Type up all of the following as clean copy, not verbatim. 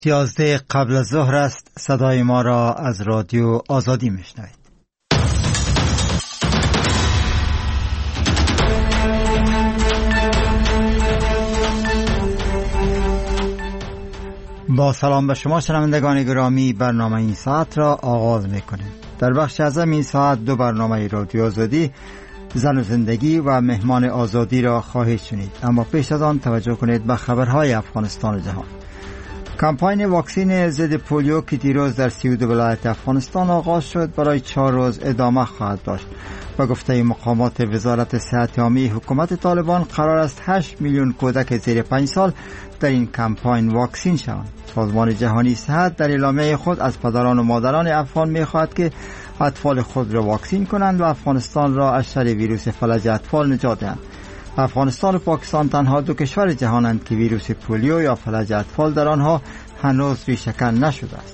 11 قبل از ظهر است. صدای ما را از رادیو آزادی میشنوید. با سلام به شما شنوندگان گرامی، برنامه این ساعت را آغاز میکنیم. در بخش اعظم این ساعت دو برنامه رادیو آزادی، زن و زندگی و مهمان آزادی را خواهید شنید. اما پیش از آن توجه کنید به خبرهای افغانستان و جهان. کمپاین واکسین ضد پولیو که دیروز در 32 ولایت افغانستان آغاز شد برای 4 روز ادامه خواهد داشت. با گفته مقامات وزارت صحت عامه حکومت طالبان، قرار است 8 میلیون کودک زیر 5 سال در این کمپاین واکسین شوند. سازمان جهانی صحت در اعلامیه خود از پدران و مادران افغان می‌خواهد که اطفال خود را واکسین کنند و افغانستان را از شر ویروس فلج اطفال نجات دهند. افغانستان و پاکستان تنها دو کشور جهانند که ویروس پولیو یا فلج اطفال در آنها هنوز ریشه‌کن نشده است.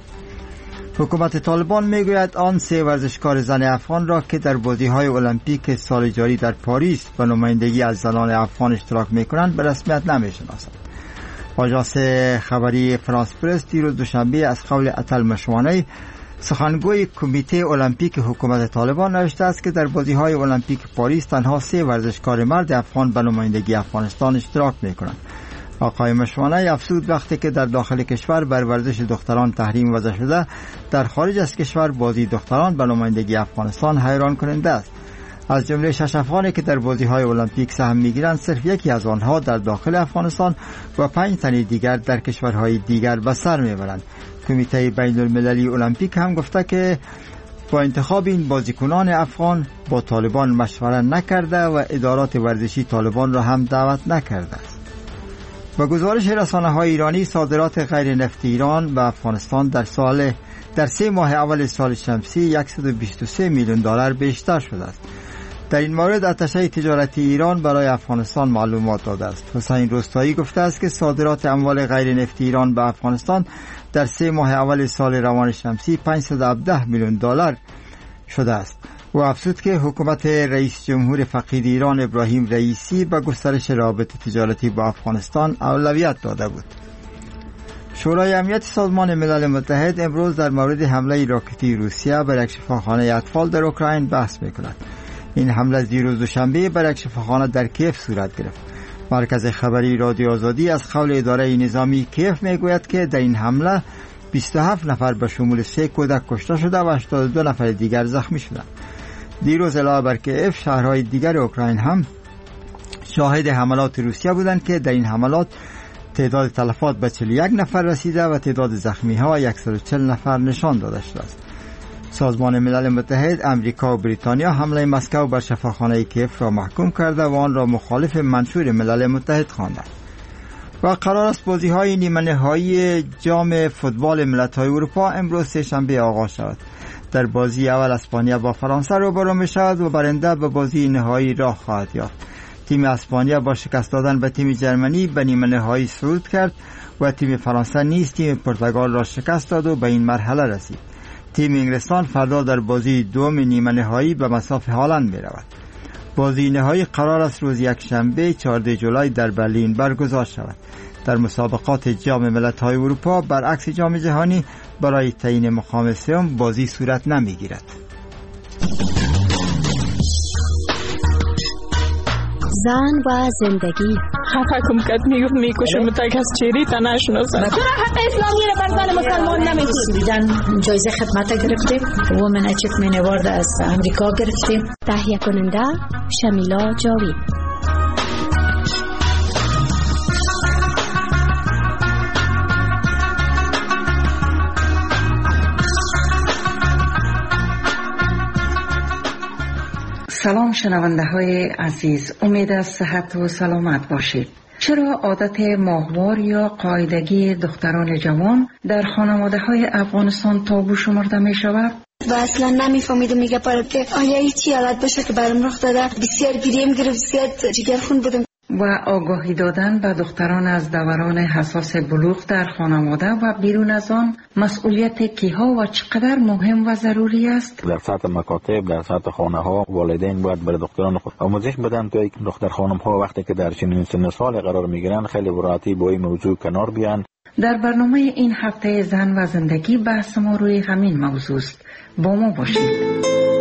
حکومت طالبان میگوید آن 3 ورزشکار زن افغان را که در بازی‌های المپیک سال جاری در پاریس به نمایندگی از زنان افغان اشتراک می‌کنند به رسمیت نمی‌شناسد. آژانس خبری فرانس پرس دیروز دوشنبه از قول عطل مشوانی، سخنگوی کمیته المپیک حکومت طالبان، نوشته است که در بازی‌های المپیک پاریس تنها 3 ورزشکار مرد افغان به نمایندگی افغانستان اشتراک می‌کنند. آقای مشوانی افزود وقتی که در داخل کشور بر ورزش دختران تحریم وضع شده، در خارج از کشور بازی دختران به نمایندگی افغانستان حیران کننده است. از جمله 6 افغانی که در بازی‌های المپیک سهم می‌گیرند، صرف یکی از آنها در داخل افغانستان و 5 تن دیگر در کشورهای دیگر به سر می‌برند. کمیته بین‌المللی المپیک هم گفته که با انتخاب این بازیکنان افغان با طالبان مشوره نکرده و ادارات ورزشی طالبان را هم دعوت نکرده است. با گزارش رسانه‌های ایرانی، صادرات غیر نفتی ایران به افغانستان در 3 ماه اول سال شمسی 123 میلیون دلار بیشتر شده است. در این مورد اتشه تجارتی ایران برای افغانستان معلومات داده است. حسین رستایی گفته است که صادرات اموال غیر نفتی ایران به افغانستان در 3 ماه اول سال روان شمسی 517 میلیون دلار شده است. و افزود که حکومت رئیس جمهور فقید ایران ابراهیم رئیسی به گسترش روابط تجارتی با افغانستان اولویت داده بود. شورای امنیت سازمان ملل متحد امروز در مورد حمله راکتی روسیه بر یک شفاخانه اطفال در اوکراین بحث می‌کند. این حمله دیروز دوشنبه بر یک شفاخانه در کیف صورت گرفت. مرکز خبری رادیو آزادی از قول اداره نظامی کیف میگوید که در این حمله 27 نفر به شمول 3 کودک کشته شده و 82 نفر دیگر زخمی شدند. دیروز علاوه بر کیف، شهرهای دیگر اوکراین هم شاهد حملات روسیه بودند که در این حملات تعداد تلفات به 41 نفر رسیده و تعداد زخمی‌ها 140 نفر نشان داده شده است. سازمان ملل متحد، امریکا و بریتانیا حمله مسکو بر شفاخانه کیف را محکوم کرده و آن را مخالف منشور ملل متحد خواندند. و قرار است بازی‌های نیمه نهایی جام فوتبال ملت‌های اروپا امروز سه‌شنبه آغاز شود. در بازی اول اسپانیا با فرانسه روبرو می‌شود و برنده به بازی نهایی راه خواهد یافت. تیم اسپانیا با شکست دادن به تیم جرمنی به نیمه نهایی صعود کرد و تیم فرانسه نیز تیم پرتغال را شکست داد و به این مرحله رسید. تیم انگلستان فردا در بازی دوم نیمه نهایی به مصاف هالند می‌رود. بازی نهایی قرار است روز یکشنبه 14 جولای در برلین برگزار شود. در مسابقات جام ملت‌های اروپا برعکس جام جهانی برای تعیین مقام سوم بازی صورت نمی‌گیرد. زن و زندگی. حکم کد میکشه متک از چیری تا نشناسن. چرا حق اسلامی را بر زن مسلمان نمیدید؟ جایزه خدمت گرفتیم. وومن اچیومنت اوارد از امریکا گرفتیم. تهیه کننده شمیلا جاوید. سلام شنونده های عزیز، امید از صحت و سلامت باشید. چرا عادت ماهوار یا قاعدگی دختران جوان در خانواده های افغانستان تابو شمرده می شود؟ و اصلا نمیفهمید و میگه پرد که آیا هیچی حالت بشه که برام رخ داده. بسیار گریم گرفت، بسیار جگرخون بودم. و آگاهی دادن به دختران از دوران حساس بلوغ در خانواده و بیرون از آن مسئولیت کیها و چقدر مهم و ضروری است؟ در سطح مکاتب، در سطح خانه ها والدین باید برای دختران خود آموزش بدن که دختر خانم ها وقتی که در چنین سن سال قرار میگیرن خیلی براحتی با این موضوع کنار بیان. در برنامه این هفته زن و زندگی بحث ما روی همین موضوع است. با ما باشید.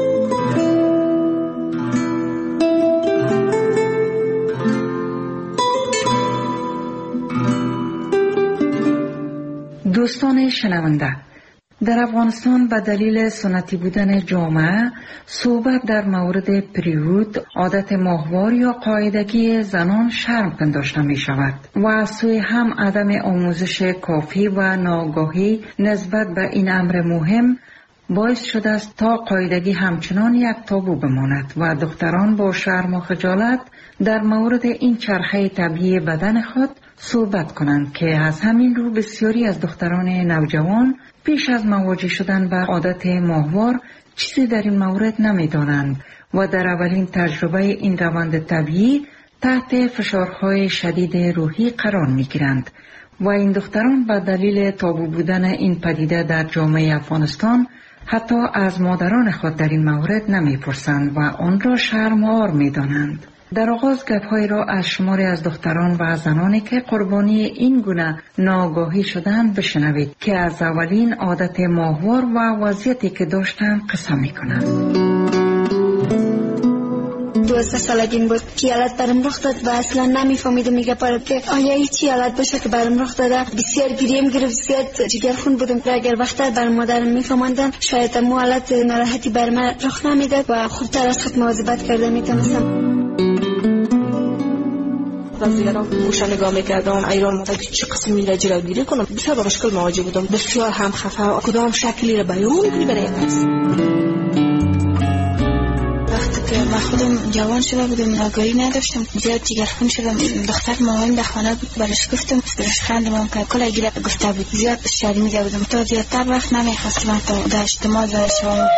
دوستان شنونده، در افغانستان به دلیل سنتی بودن جامعه صحبت در مورد پریود، عادت ماهوار یا قاعدگی زنان شرم پنداشته می شود و از سوی هم عدم آموزش کافی و ناآگاهی نسبت به این امر مهم باعث شده است تا قاعدگی همچنان یک تابو بماند و دختران با شرم و خجالت در مورد این چرخه طبیعی بدن خود صحبت کنند که از همین رو بسیاری از دختران نوجوان پیش از مواجه شدن با عادت ماهوار چیزی در این مورد نمی دانند و در اولین تجربه این روند طبیعی تحت فشارهای شدید روحی قرار می گیرند و این دختران به دلیل تابو بودن این پدیده در جامعه افغانستان حتی از مادران خود در این مورد نمی پرسند و آن را شرم و عار می دانند. در آغاز گپ‌های را از شماری از دختران و زنانی که قربانی این گونه ناآگاهی شدند بشنوید که از اولین عادت ماهوار و وضعیتی که داشتند قصه می‌کنند. 12 سالگیم بود که حالت برم رخ داد و اصلا نمیفهمیدم میگه پاره که آیا هیچی حالت باشه که برم رخ داده. بسیار گریم گرفت، زیاد جگرخون بودم که اگر وقتا بر مادرم میفهماندن شاید مو حالت ناراحتی بر من رخ نمیداد و خوبتر از خود مواظبت کرده میتونستم. دیگران موشا نگاه میکردم ایران مدد چه قسمی را جلوگیری کنم. بسیار با مشکل مواجه بودم، بسیار هم خفه، کدام شکلی را بیان میکنی برای کس. وقتی که من خودم جوان شده بودم آگاهی نداشتم، زیاد جگرخون شدم. دختر مامان در خانه بود، برش گفتم، برش خندم که کلا گیره گفته بود. زیاد شرمیده بودم، تا زیادتر وقت نمیخواستم تا در اجتماع ظاهر شوم.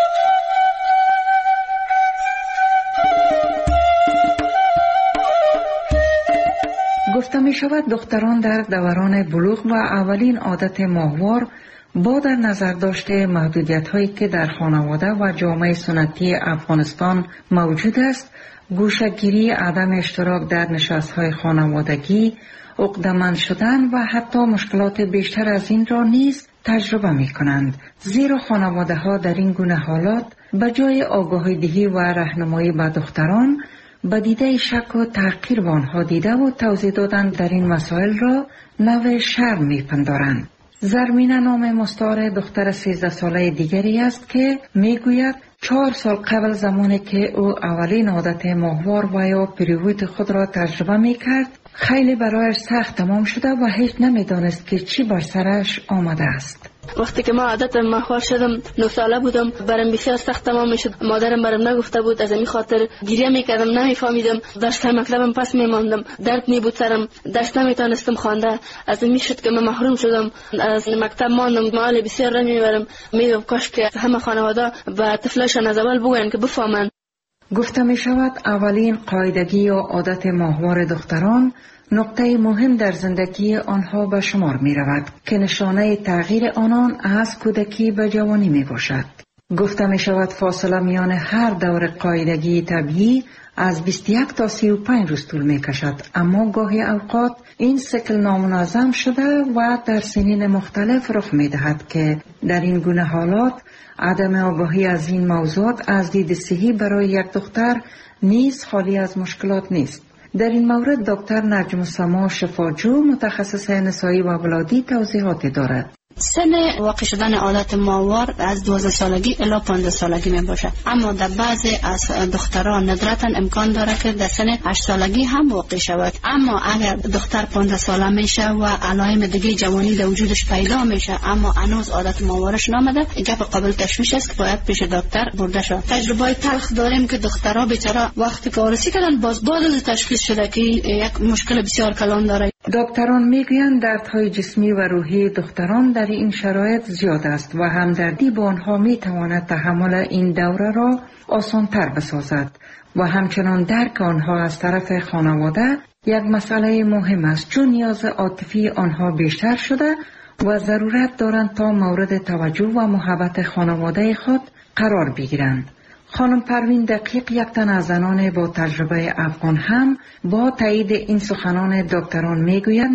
گفته می شود دختران در دوران بلوغ و اولین عادت ماهوار با در نظر داشته محدودیت هایی که در خانواده و جامعه سنتی افغانستان موجود است، گوشه‌گیری، عدم اشتراک در نشست‌های خانوادگی، عقده‌مند شدن و حتی مشکلات بیشتر از این را نیز تجربه می کنند. زیرا خانواده ها در این گونه حالات به جای آگاهی دهی و راهنمایی به دختران با دیده شک و تحقیر به آنها دیده و توضیح دادن در این مسائل را نوع شرم می‌پندارند. زرمینه نام مستعار دختر 13 ساله دیگری است که میگوید 4 سال قبل زمانی که او اولین عادت ماهوار و یا پریود خود را تجربه می‌کرد خیلی برایش سخت تمام شده و هیچ نمی‌دانست که چی بر سرش آمده است. وقتی که ما عادت ماهوار شدم 9 ساله بودم، برام بسیار سخت تمام میشد. مادرم برام نگفته بود، از این خاطر گریه میکردم، نمیفهمیدم. درس مکتبم پس میماندم، درد میبود سرم، درس نمیتونستم خوانده. از این میشد که من محروم شدم، از مکتب ماندم. مال بسیار رنج میبرم، میگم کاش که همه خانواده به طفلشان از اول بگوین که بفهمن. گفته می شود اولین قاعدگی یا عادت ماهوار دختران نقطه مهم در زندگی آنها به شمار می رود که نشانه تغییر آنان از کودکی به جوانی می باشد. گفته می شود فاصله میان هر دور قاعدگی طبیعی از 21 تا 35 روز طول می کشد، اما گاهی اوقات این سیکل نامنظم شده و در سنین مختلف رخ می دهد که در این گونه حالات عدم آگاهی از این موضوعات از دید صحی برای یک دختر نیز خالی از مشکلات نیست. در این مورد دکتر نجم السما شفاجو متخصص نسایی و ولادی توضیحاتی دارد. سن واقع شدن عادت ماهوار از 12 سالگی الی 15 سالگی می باشد، اما در بعضی از دختران ندرتا امکان دارد که در سن 8 سالگی هم واقع شود. اما اگر دختر 15 ساله میشه و علائم دیگه جوانی در وجودش پیدا میشه اما هنوز عادت ماهوارش نامده، گپ قابل تشخیص است که باید پیش دکتر برده شود. تجربه تلخ داریم که دخترها بیچاره وقتی که عروسی کردن باز بعد از تشخیص شده که یک مشکل بسیار کلان داره. دکتران میگویند دردهای جسمی و روحی دختران در این شرایط زیاد است و همدردی با آنها میتواند تحمل این دوره را آسان‌تر بسازد و همچنان درک آنها از طرف خانواده یک مسئله مهم است، چون نیاز عاطفی آنها بیشتر شده و ضرورت دارند تا مورد توجه و محبت خانواده خود قرار بگیرند. خانم پروین دقیق، یک تن از زنان با تجربه افغان، هم با تایید این سخنان دکتران میگویند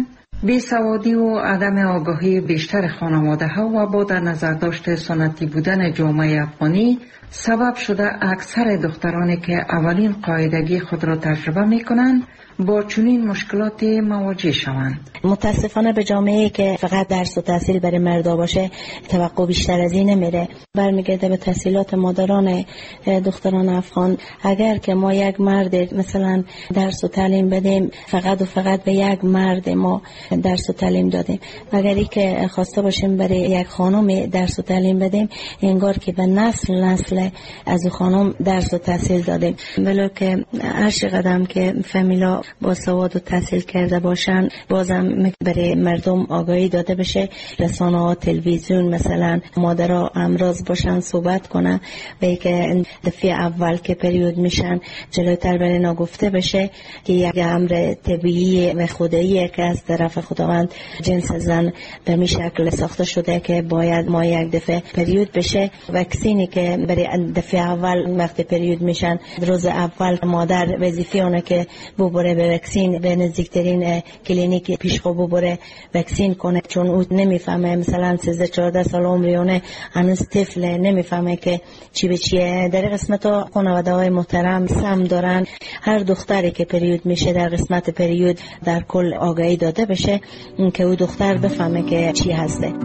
بیسوادی و عدم آگاهی بیشتر خانواده ها و با در نظر داشت سنتی بودن جامعه افغانی سبب شده اکثر دخترانی که اولین قاعدگی خود را تجربه می کنند با چنین مشکلات مواجه شوند. متاسفانه به جامعه‌ای که فقط درس و تحصیل برای مردا باشه توقع بیشتر از این نمیره. برمیگرده به تحصیلات مادران دختران افغان. اگر که ما یک مرد مثلا درس و تعلیم بدیم، فقط و فقط به یک مرد ما درس و تعلیم دادیم. اگری که خواسته باشیم برای یک خانم درس و تعلیم بدیم، انگار که به نسل از خانم درس و تحصیل دادیم. ولو که هر قدم که فامیلا با سواد و تحصیل کرده باشن، بازم برای مردم آگاهی داده بشه. رسانه ها، تلویزیون مثلا مادرها امراض باشن صحبت کنن و که دفعه اول که پریود میشن جلوتر برای اینا گفته بشه که یک امر طبیعی و خداییه که از طرف خداوند جنس زن به می شکل ساخته شده که باید ما یک دفعه پریود بشه. واکسینی که برای دفعه اول وقت پریود میشن، روز اول مادر وظیفه اونه که ببره به واکسین، به نزدیکترین کلینیک پیشخو ببره واکسین کنه، چون او نمیفهمه. مثلا 13-14 سال عمریونه، هنوز طفل، نمیفهمه که چی به چیه. در قسمت خانواده های محترم سم دارن هر دختری که پریود میشه در قسمت پریود در کل آگاهی داده بشه که او دختر بفهمه که چی هسته.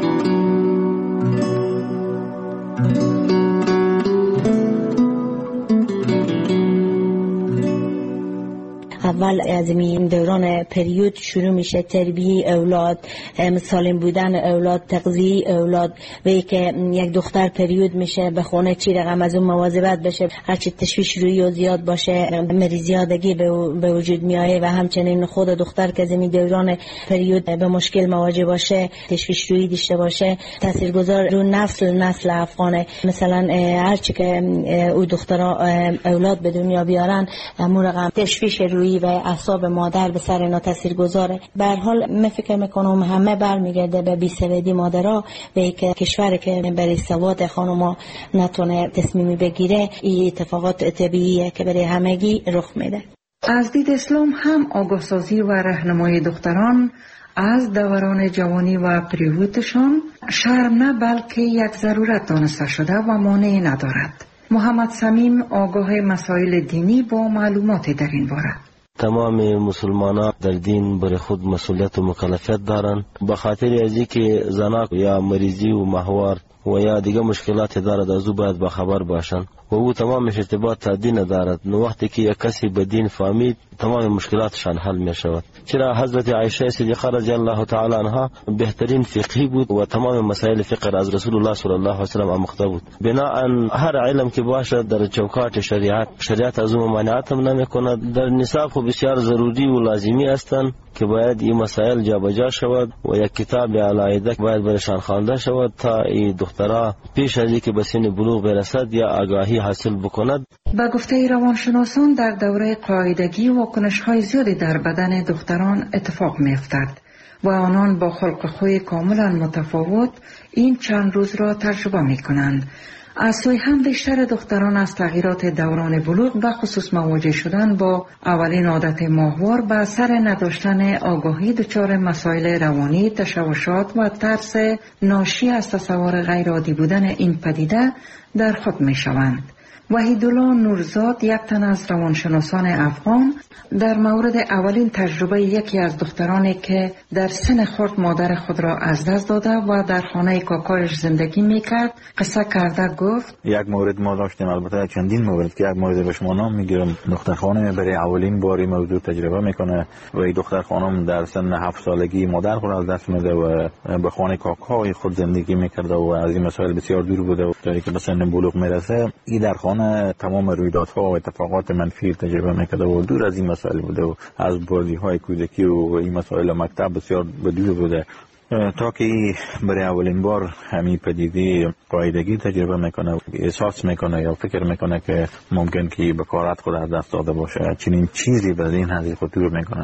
اول از این دوران پریود شروع میشه تربیه اولاد، سالم بودن اولاد، تغذیه اولاد. و که یک دختر پریود میشه به خونه چی رقم از اون مواظبت بشه، هرچی تشویش روی و زیاد باشه مریضیادگی به وجود میایه. و همچنین خود دختر که از این دوران پریود به مشکل مواجه باشه، تشویش روی داشته باشه، تاثیرگذار رو نسل افغانه. مثلا هرچی که او دخترها اولاد به دنیا بیارن، همون رقم تشویش روی و اعصاب مادر به سر اینا تاثیر گذاره. به هر حال من فکر میکنم همه برمیگرده به بی‌سوادی مادرها و اینکه کشوری که برای سواد خانوما نتونه تصمیمی بگیره، این اتفاقات طبیعیه که برای همگی رخ میده. از دید اسلام هم آگاهسازی و راهنمایی دختران از دوران جوانی و پریودشان شرم نه بلکه یک ضرورت دانسته شده و مانعی ندارد. محمد صمیم آگاه مسائل دینی با معلومات در این باره. تمام مسلمانان در دین برای خود مسئولیت و مکلفیت دارند، به خاطر از اینکه زناق یا مریضی و محور و یا دیگه مشکلات دارد از او باید با خبر باشند و او تمامش ارتباط تا دین دارد. وقتی که یک کسی به دین فهمید تمام مشکلاتشان حل می شود. چرا حضرت عایشه صدیقه رضی الله تعالی عنها بهترین فقیه بود و تمام مسائل فقه از رسول الله صلی الله علیه و سلم آموخته بود. بناهن هر علم که باشد در چوکات شریعت از اون ممانعت هم نمی کند. در نصاب خو بسیار ضروری و لازمی هستند که باید این مسائل جابجا شود و یک کتاب علاوه باید برشان خوانده شود تا این دخترها پیش از اینکه به سن بلوغ برسد یا آگاهی حاصل بکند. با گفته روانشناسان در دوره قاعدگی واکنش‌های زیادی در بدن دختران اتفاق می‌افتد و آنان با خلق خوی کاملا متفاوت این چند روز را تجربه می‌کنند. از سوی هم بیشتر دختران از تغییرات دوران بلوغ و خصوص مواجه شدن با اولین عادت ماهوار به اثر نداشتن آگاهی دچار مسائل روانی، تشوشات و ترس ناشی از تصور غیرعادی بودن این پدیده در خود می‌شوند. وحیدالله نورزاد، یک تن از روانشناسان افغان، در مورد اولین تجربه یکی از دخترانی که در سن خرد مادر خود را از دست داده و در خانه کاکایش زندگی میکرد قصه کرده گفت: یک مورد ما داشتیم، البته چندین مورد که یک مورد به شما نام میگیرم. دختر خانم برای اولین باری موضوع تجربه میکنه و این دختر خانم در سن 7 سالگی مادر خود از دست میده و به خانه کاکای خود زندگی میکرده و از این مسائل بسیار دور بوده و تا اینکه به سن بلوغ میرسه این در تمام رویدادها و اتفاقات منفی تجربه میکرده و دور از این مسائل بوده و از بازی‌های کودکی و این مسائل مکتب بسیار بدور بوده تا که برای اولین بار همین پدیده قاعدگی تجربه میکنه، احساس میکنه یا فکر میکنه که ممکن که بکارت خود از دست داده باشه. چنین چیزی به این حدی خطور میکنه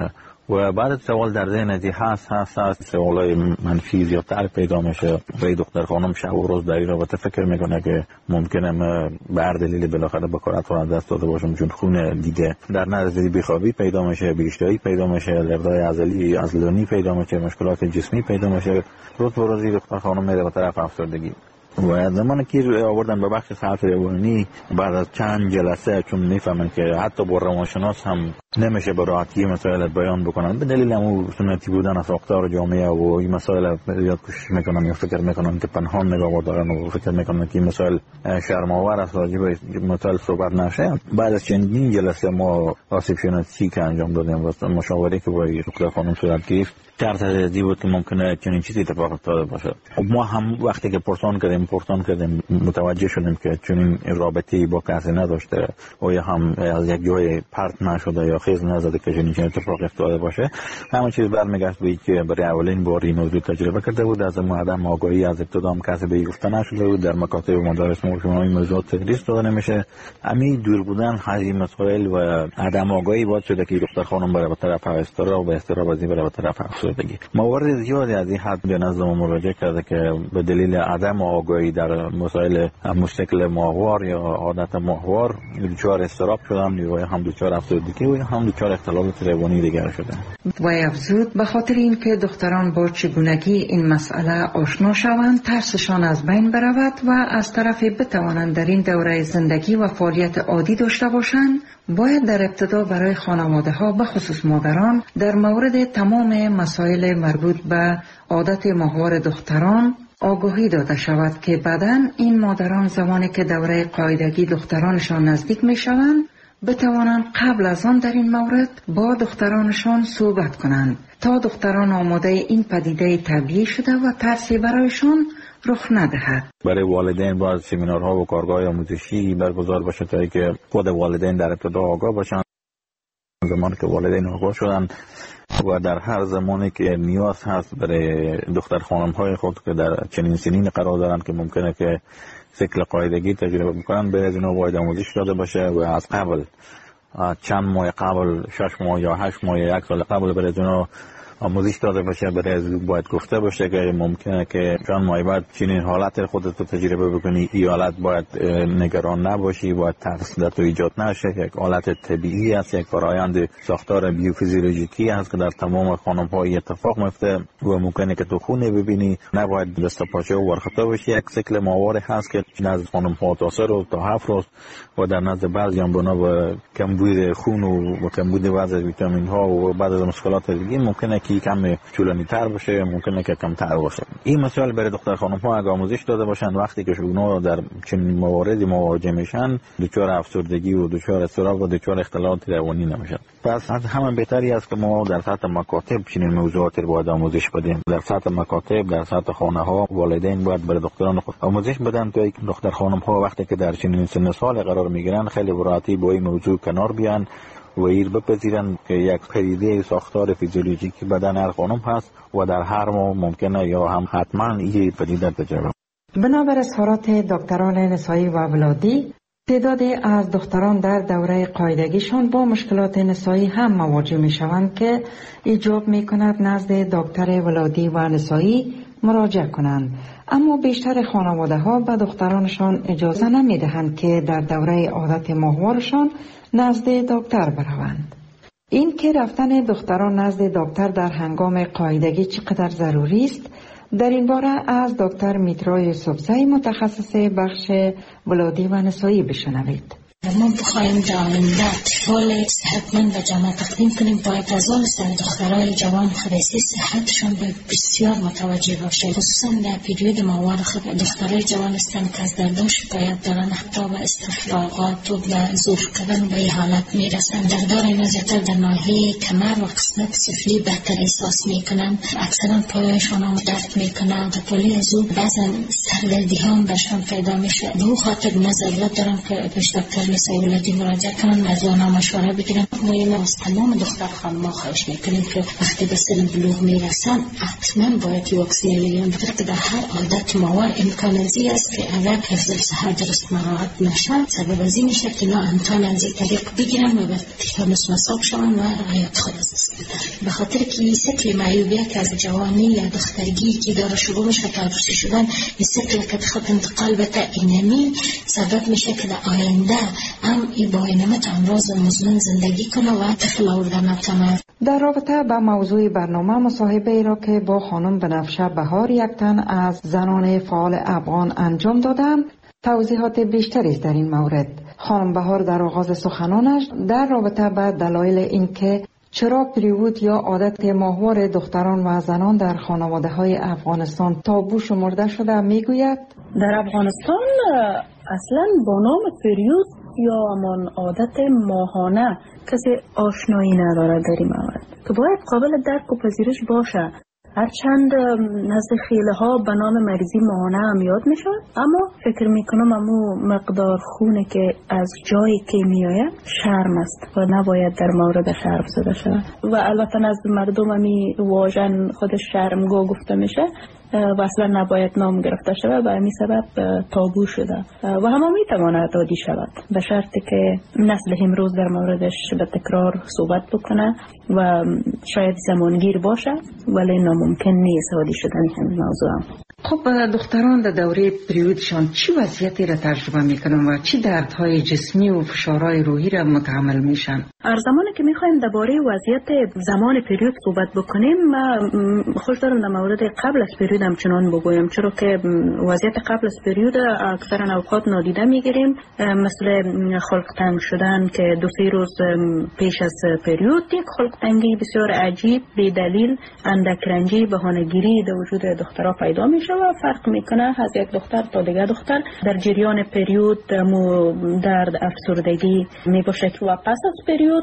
و بعد سوال در ذهن ازی هست سوالای منفی زیادتر پیدا میشه و دختر خانم شب و روز در این رابطه فکر میکنه که ممکنه به هر دلیلی بالاخره بکارت رو از دست داده باشم چون خون دیده در نتیجه بیخوابی پیدا میشه، بیشتری پیدا میشه، لردای عضلی عضلانی پیدا میشه، مشکلات جسمی پیدا میشه، روز به روز دختر خانم میره به طرف افسردگی. و زمانی که آوردن به بخش صحت روانی بعد از چند جلسه چون میفهمن که حتی با روانشناس هم نمیشه به راحتی مسائل بیان بکنن به دلیل اون سنتی بودن ساختار جامعه و این مسائل زیاد کوشش میکنن یا فکر میکنن که پنهان نگاه دارن و فکر میکنن که این مسائل شرم‌آور است راجع به مسائل صحبت نشه. بعد از چندین جلسه ما آسیب شناسی که انجام دادیم و مشاوره که با دکتر خانم صورت گرفت در تردیدی بود که ممکنه چنین چیزی اتفاق افتاده باشه. ما هم وقتی که پرسان کردیم متوجه شدیم که چنین رابطه‌ای با کسی نداشته و یا هم از یک جای پرت نشده یا خیز نزده که چنین اتفاق افتاده باشه. همه چیز برمیگشت به اینکه برای اولین بار این موضوع تجربه کرده بود، از عدم آگاهی از ابتدا کسی به گفته نشده بود، در مکاتب و مدارس این موضوع تدریس داده نمیشه. همین دور بودن از مسائل و عدم آگاهی باعث شده که دختر خانم بره به طرف اضطراب و اضطراب از این بره به طرف افسردگی. موارد زیادی از این حد به نزد ما مراجعه کرده که به دلیل عدم آگاهی در مسائل مشکل ماهوار یا عادت ماهوار دچار اضطراب شدن یا هم دچار افسردگی و هم دچار اختلالات روانی دیگر شدن. و افزود به خاطر اینکه دختران با چگونگی این مسئله آشنا شوند ترسشان از بین برود و از طرفی بتوانند در این دوره زندگی و فعالیت عادی داشته باشند، باید در ابتدا برای خانواده ها به خصوص مادران در مورد تمام مسائل مربوط به عادت ماهوار دختران آگاهی داده شود که بعداً این مادران زمانی که دوره قاعدگی دخترانشان نزدیک می شوند بتوانند قبل از آن در این مورد با دخترانشان صحبت کنند تا دختران آماده این پدیده طبیعی شده و ترسی برایشان رخ ندهد. برای والدین باید سمینارها و کارگاه آموزشی برگزار بشه تا اینکه خود والدین در ابتدا آگاه باشند. زمانی که والدین آگاه شدن و در هر زمانی که نیاز هست برای دختر خانم های خود که در چنین سنین قرار دارن که ممکنه که سیکل قاعدگی تجربه بکنن به از اینا باید آموزش داده باشه و از قبل چند ماه قبل 6 ماه یا 8 ماه یا 1 سال قبل برای از اینا آموزش داده باشه. برای از باید گفته باشه که ممکنه که چند ماه بعد چنین حالت خودت رو تجربه بکنی، این حالت باید نگران نباشی، باید ترس در تو ایجاد نشه، یک حالت طبیعی است، یک فرآیند ساختار بیوفیزیولوژیکی است که در تمام خانم ها اتفاق میفته و ممکنه که تو خونه ببینی، نباید دست پاچه و ورخته باشی. یک سیکل ماهواره هست که نزد خانم ها تا 3 روز تا 7 روز و در نزد بعضیان بنا به کمبود خون و کمبود بعضی ویتامین ها و بعض از مشکلات دیگه ممکنه که کم طولانی تر باشه، ممکنه که کم تر باشه. این مسائل برای دختر خانم ها اگه آموزش داده باشن وقتی که اونا در چنین مواردی مواجه میشن دچار افسردگی و دچار اضطراب و دچار اختلالات روانی نمیشن. پس از همه بهتری است که ما در سطح مکاتب چنین موضوعاتی رو باید آموزش بدیم. در سطح مکاتب، در سطح خانه ها والدین باید برای دختران خود آموزش بدن تا اینکه دختر خانم ها وقتی که در چنین سن سال قرار میگیرن خیلی براحتی با این موضوع کنار بیان و ایر بپذیرن که یک پدیده ساختار فیزیولوژیکی بدن هر خانم هست و در هر ماه ممکنه یا هم حتما این پدیده تجربه. بنابر اظهارات دکتران نسایی و ولادی تعدادی از دختران در دوره قاعدگیشان با مشکلات نسایی هم مواجه می شوند که ایجاب می کند نزد دکتر ولادی و نسایی مراجعه کنند، اما بیشتر خانواده ها به دخترانشان اجازه نمی دهند که در دوره عادت ماهوارشان نزد دکتر بروند. این که رفتن دختران نزد دکتر در هنگام قاعدگی چقدر ضروری است در این باره از دکتر میترا یوسفزئی متخصص بخش ولادی و نسایی بشنوید. ما بخواهیم در آینده اطفال صحتمند و جامعه تقدیم کنیم باید از آن دخترای جوان خدیسی صحتشان بسیار متوجه باشه، خصوصا در پیریود ماهوار خود دخترای جوان هستند که از دردان شکایت دارن، حتی به استفراغات و به زور کردن به این حالت میرسن. دردار اینا زیادتر در ناحیه کمر و قسمت سفلی بهتر احساس میکنن، اکثرا پایشان هم درد میکنن و پولی زور بعضا سردردی هم برشان پیدا میشه. به اون خاطر من ضرورت دارم که پیش دکتر جلسه ولادی مراجعه کنن، از آنها مشوره بگیرن. ما از تمام دختر خانم‌ها خواهش میکنیم که وقتی به سن بلوغ میرسن حتما باید واکسن بگیرن، بخاطر که در هر عادت ماور امکان ازی است که اگر حفظ صحت درست مراعات نشه سبب ازی میشه که نا امکان از این طریق بگیرن و به تیتانوس مصاب شون و حیات خود از دست بدن. به خاطر که این سکل معیوبیت که از جوانی یا دخترگی که داره شروع میشه تا عروسی شدن، این سکل که خود انتقال بده اینمی سبب میشه که در آینده هم این با اینمت امراض مزمن زندگی کنه و طفل آوردن نتونه. در رابطه با موضوع برنامه مصاحبه ای را که با خانم بنفشه بهار یک تن از زنان فعال افغان انجام دادند توضیحات بیشتری در این مورد. خانم بهار در آغاز سخنانش در رابطه با دلایل اینکه چرا پریود یا عادت ماهوار دختران و زنان در خانواده‌های افغانستان تابو شمرده شده میگوید در افغانستان اصلا با نام پریود یا همان عادت ماهانه کسی آشنایی نداره در این مورد که باید قابل درک و پذیرش باشه. هرچند نزد خیله ها به نام مریضی ماهانه هم یاد میشه، اما فکر میکنم امو مقدار خونه که از جایی که میآید شرم است و نباید در مورد شرم زده شود و البته نزد مردم همی واژن خودش شرمگاه گفته میشه و اصلا نباید نام گرفته شود و همین سبب تابو شده و همه میتواند عادی شود به شرطی که نسل امروز در موردش به تکرار صحبت بکنه و شاید زمانگیر باشه ولی ناممکن نیست عادی شدن همین موضوع. خب دختران در دوره پریودشان چی وضعیتی را تجربه میکنن و چی دردهای جسمی و فشارهای روحی را متحمل میشن؟ هر زمانی که میخوایم درباره وضعیت زمان پریود صحبت بکنیم ما خوش دارم در مورد قبل از پریود همچنان بگویم، چرا که وضعیت قبل از پریود اکثرا اوقات نادیده میگیریم، مثل خلق تنگ شدن که 2-3 روز پیش از پریود یک خلق تنگی بسیار عجیب بی دلیل اندک رنجی بهانه‌گیری در وجود دخترها پیدا میشه و فرق میکنه از یک دختر تا دیگر دختر. در جریان پریود درد افسردگی میباشه و پس از پریود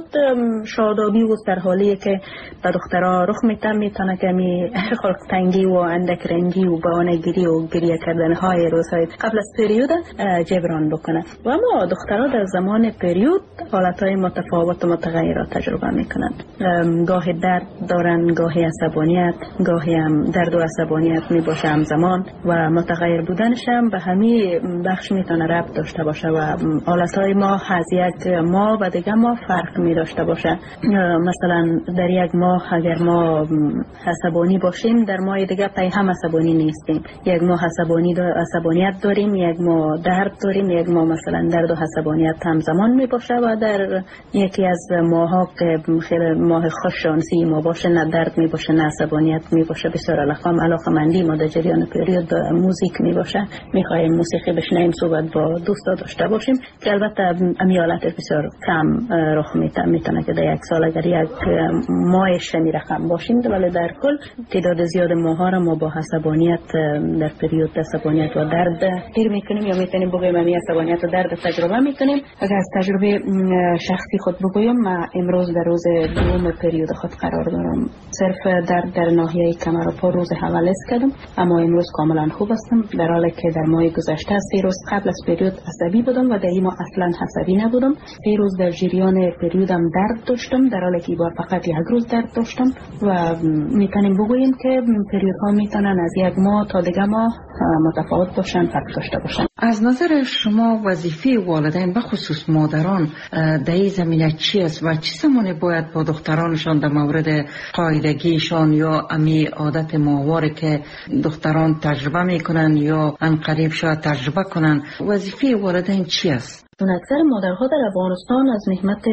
شادابی و سرحالی که به دخترها رخ میتونه که خلق تنگی و اندک رنجی و بهانه‌گیری و گریه کردن های روزهای قبل از پریود جبران بکنه. و اما دخترها در زمان پریود حالتهای متفاوت و متغیر تجربه میکنند. گاهی درد دارن، گاهی عصبانیت، گاهی هم درد و عصبانیت میباشه همزمان و متغیر بودنش هم به همین بخش میتونه ربط داشته باشه و حالتهای ما از یک ماه و دیگه ما فرق می داشته باشه. مثلا در یک ماه اگر ما عصبانی باشیم در ماه دیگه پای هم عصبانی نیستیم. یک ماه عصبانیت داریم، یک ماه درد داریم، یک ماه مثلا درد و عصبانیت همزمان می باشه و در یکی از ماها که خیلی ماه خوش شانسی ما باشه نه درد می باشه نه عصبانیت می باشه، بسیار علاقه‌مندی ما در جریان پریود موزیک می باشه، می خواهیم موسیقی بشنویم، صحبت با دوستا داشته باشیم که البته امیالت بسیار کم رخ میتونه که در یک سال اگر یک ماهش می رقم باشیم، ولی در کل تعداد زیاد ماها را ما با عصبانیت در پریود عصبانیت و درد گیر میکنیم یا میتونیم بگویم می عصبانیت و درد تجربه میکنیم. اگر از تجربه شخصی خود بگویم من امروز در روز دوم پریود خود قرار دارم. صرف درد در ناحیه کمر و پا روز اول است کردم اما امروز کاملا خوب هستم، در حالی که در ماه گذشته 3 روز قبل از پریود عصبی بودم و در این ماه اصلا عصبی نبودم. 3 روز در جریان پریودم درد داشتم در حالی که بار فقط 1 روز درد داشتم و میتونیم بگوییم که پریودها میتونن از یک ماه تا دیگه ماه متفاوت باشن، فرق داشته باشن. از نظر شما وظیفه والدین به خصوص مادران در این زمینه چی است و چه زمانی باید با دخترانشان در مورد قاعدگیشان یا امی عادت ماهواره که دختران تجربه میکنن یا ان قریب شاید تجربه کنن، وظیفه والدین چی است؟ اکثر مادرها در افغانستان از نعمت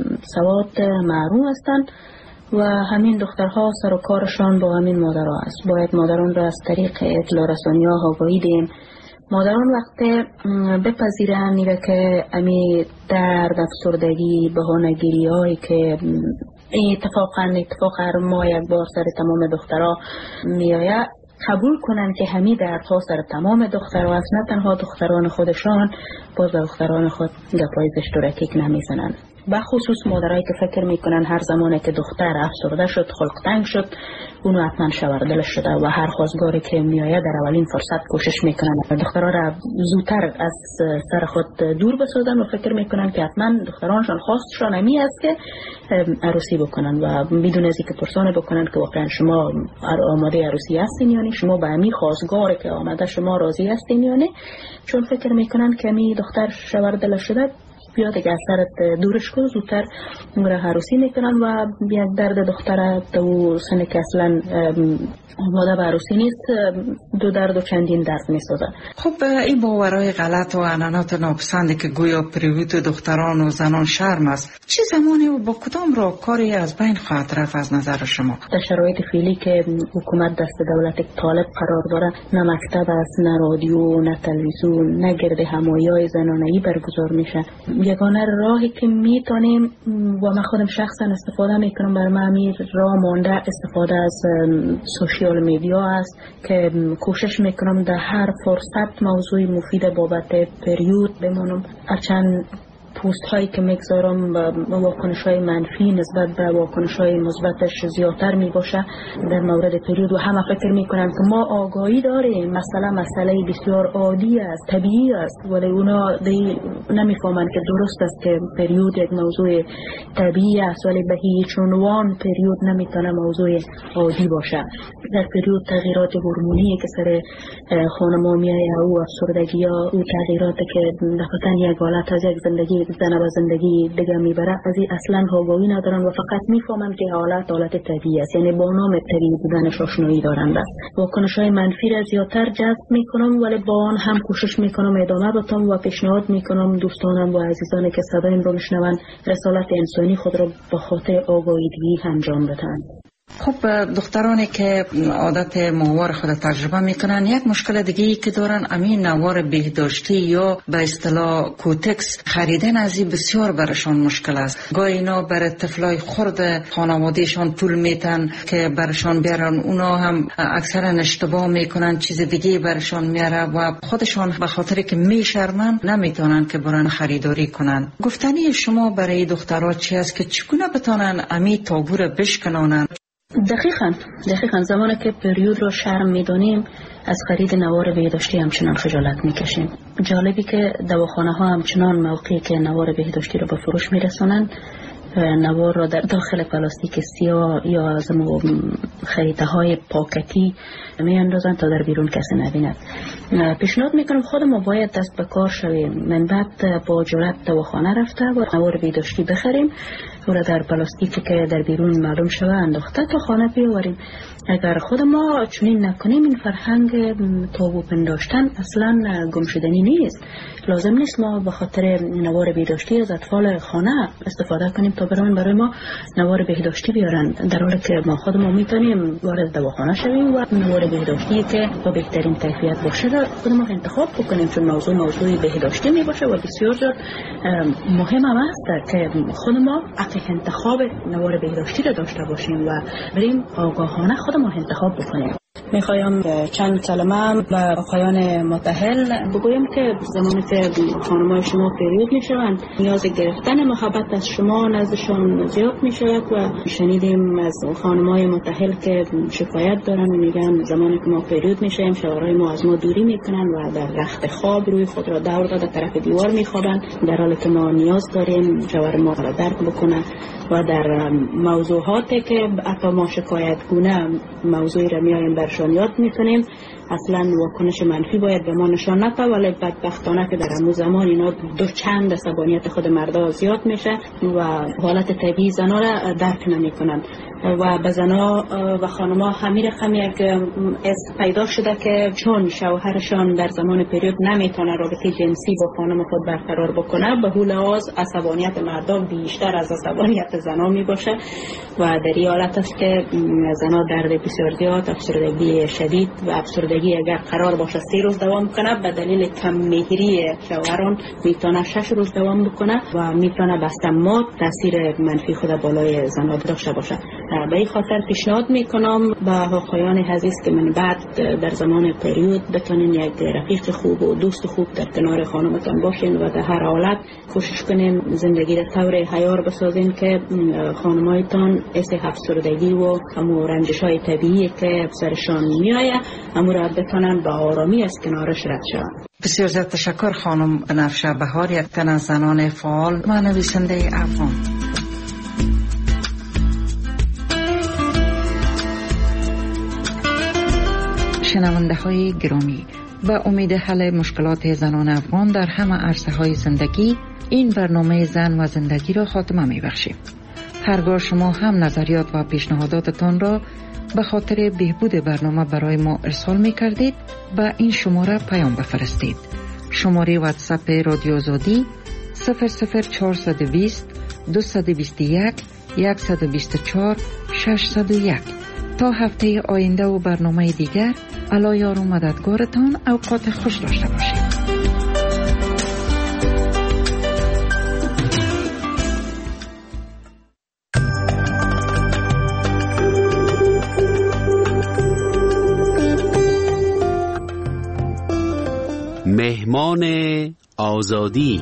سواد محروم هستند و همین دخترها سر و کارشان با همین مادرها است. باید مادران را از طریق اطلاع رسانی‌ها آگاهی دهیم. مادران وقتی بپذیرن میره که امی درد افسردگی بهانه‌گیری هایی که اتفاق هر ماه یک بار سر تمام دخترها میآید قبول کنن که همین دردها سر تمام دخترها است، نه تنها دختران خودشان باز به دختران خود گپای زشت و رکیک نمیزنن. به خصوص مادرایی که فکر میکنن هر زمانی که دختر افسرده شد، خلق تنگ شد، اونو حتما شوهردلش شده و هر خواستگاری که میآید در اولین فرصت کوشش میکنن دخترها را زودتر از سر خود دور بسازن و فکر میکنن که حتما دخترانشان خواستشان امی است که عروسی بکنن و بدون از اینکه پرسانه بکنن که واقعا شما آماده عروسی هستین یا نه، شما به امی خواستگاری که آمده شما راضی هستین یا نه، چون فکر میکنن که امی دختر شوهردلش شده بیا دیگه از سرت دورش کن، زودتر را عروسی میکنن و یک درد دختره تو سنه که اصلا آماده به عروسی نیست دو درد و چندین درد میسازه. خب این باورهای غلط و عنعنات ناپسنده که گویا پریود دختران و زنان شرم است، چه زمانی و با کدام راهکاری از بین خواهد رفت از نظر شما؟ در شرایط فعلی که حکومت دست دولت طالب قرار داره، نه مکتب است، نه رادیو، نه تلویزیون، نه گرد همایی‌های زنانه‌ای برگزار میشه. یگانه راهی که میتونیم و من خودم شخصا استفاده میکنم برای من امیر راه مانده استفاده از سوشیال میدیا است که کوشش میکنم در هر فرصت موضوع مفید بابت پریود بمونم. هرچند پوست هایی که میگذارم واکنش های منفی نسبت به واکنش های مثبتش زیادتر می باشه در مورد پریود و همه فکر میکنن که ما آگاهی داریم، مثلا مسئله بسیار عادی است، طبیعی است، ولی اونا نمیفهمن که درست است که پریود یک موضوع طبیعی است، ولی به هیچ عنوان پریود نمیتونه موضوع عادی باشه. در پریود تغییرات هورمونی که سر خانم‌ها میایه او افسردگی ها، او تغییراتی که دقیقاً یک حالت از یک زندگی زن و زندگی دیگه میبره، از این اصلا آگاهی ندارن و فقط میفهمن که حالت طبیعی است، یعنی با نام طبیعی بودنش آشنایی دارند. واکنش‌های منفی را زیادتر جذب میکنم، ولی با آن هم کوشش میکنم ادامه بدم و پیشنهاد میکنم دوستانم و عزیزانی که صدایم رو میشنون رسالت انسانی خود را به خاطر آگاهی‌دهی انجام بدن. خب دخترانی که عادت ماهوار خود تجربه میکنن، یک مشکل دیگه ای که دارن امین نوار بهداشتی یا به اصطلاح کوتکس خریدن از این بسیار برشان مشکل است. گاهی اینا برای طفلای خرد خانوادهشان پول میتن که برشان بیارن، اونا هم اکثرا اشتباه میکنن، چیز دیگه برشان میاره و خودشان به خاطر که میشرمن نمیتونن که برن خریداری کنن. گفتنی شما برای دخترها چی است که چگونه بتونن امین تابو را بشکنانن؟ دقیقاً زمانی که پریود رو شرم میدونیم از خرید نوار بهداشتی همچنان خجالت میکشیم. جالبی که دواخانه ها همچنان موقعی که نوار بهداشتی رو به فروش میرسونن نوار را در داخل پلاستیک سیاه یا از خریطه های پاکتی می اندازن تا در بیرون کسی نبیند. پیشنهاد میکنم خود ما باید دست به کار شویم، من بعد با جرأت دواخانه رفته و نوار بهداشتی بخریم و در پلاستیکی که در بیرون معلوم شده انداخته تا خانه بیاوریم. اگر خود ما چنین نکنیم این فرهنگ تابو پنداشتن اصلا گمشدنی نیست. لازم نیست ما به خاطر نوار بهداشتی از اطفال خانه استفاده کنیم تا برای ما نوار بهداشتی بیارن، در حالی که ما خود ما میتونیم وارد دواخانه شویم و نوار بهداشتی که با بهترین کیفیت باشه را خود ما انتخاب بکنیم، چون موضوع بهداشتی می باشه و بسیار زیاد مهم است که خود ما انتخاب نوار بهداشتی را داشته باشیم و بریم آگاهانه خود ما انتخاب بکنیم. میخوایم چند کلمه به آقایان متأهل بگویم که زمانی که خانم‌های شما پریود میشوند نیاز گرفتن محبت از شما نزدشان زیاد میشود و شنیدیم از خانم‌های متأهل که شکایت دارن و میگن زمانی که ما پریود میشیم شوهرای ما از ما دوری میکنن و در رخت خواب روی خود را دور داده طرف دیوار میخوابن، در حالی که ما نیاز داریم شوهر ما را درک بکنه و در موضوعاتی که حتی ما شکایت گونه موضوعی را میایم برشان یاد میکنیم اصلا واکنش منفی باید به ما نشان نده، ولی بدبختانه که در همون زمان اینا دو چند عصبانیت خود مردا زیاد میشه و حالت طبیعی زنا را درک نمیکنن و به زنا و خانم‌ها همین رقم یک پیدا شده که چون شوهرشان در زمان پریود نمیتونه رابطه جنسی با خانم خود برقرار بکنه، به هول آز عصبانیت مردا بیشتر از عصبانیت زنا می باشه و در این حالت است که زنا درد بسیار زیاد، افسردگی شدید و افسردگی اگر قرار باشه 3 روز دوام کنه به دلیل کم مهری شوهران میتونه 6 روز دوام بکنه و میتونه به استمات تاثیر منفی خود بالای زنا داشته باشه. به این خاطر پیشنهاد میکنم به آقایان عزیز که من بعد در زمان پریود بتونین یک رفیق خوب و دوست خوب در کنار خانمتان باشین و در هر حالت کوشش کنین زندگی در طور حیار بسازین که خانمایتان از افسردگی و همو رنجش های طبیعی که سرشان میآید همو را بتونن به آرامی از کنارش رد شوند. بسیار زیاد تشکر خانم بنفشه بهار، یک تن از زنان فعال و نویسنده افغان. شنونده های گرامی، به امید حل مشکلات زنان افغان در همه عرصه های زندگی این برنامه زن و زندگی را خاتمه می بخشیم. هرگاه شما هم نظریات و پیشنهاداتتان را به خاطر بهبود برنامه برای ما ارسال می کردید به این شماره پیام بفرستید. شماره واتساپ رادیو آزادی 00420 221 124 601. تا هفته آینده و برنامه دیگر، الله یار و مددگارتان. اوقات خوش داشته باشید. مهمان آزادی.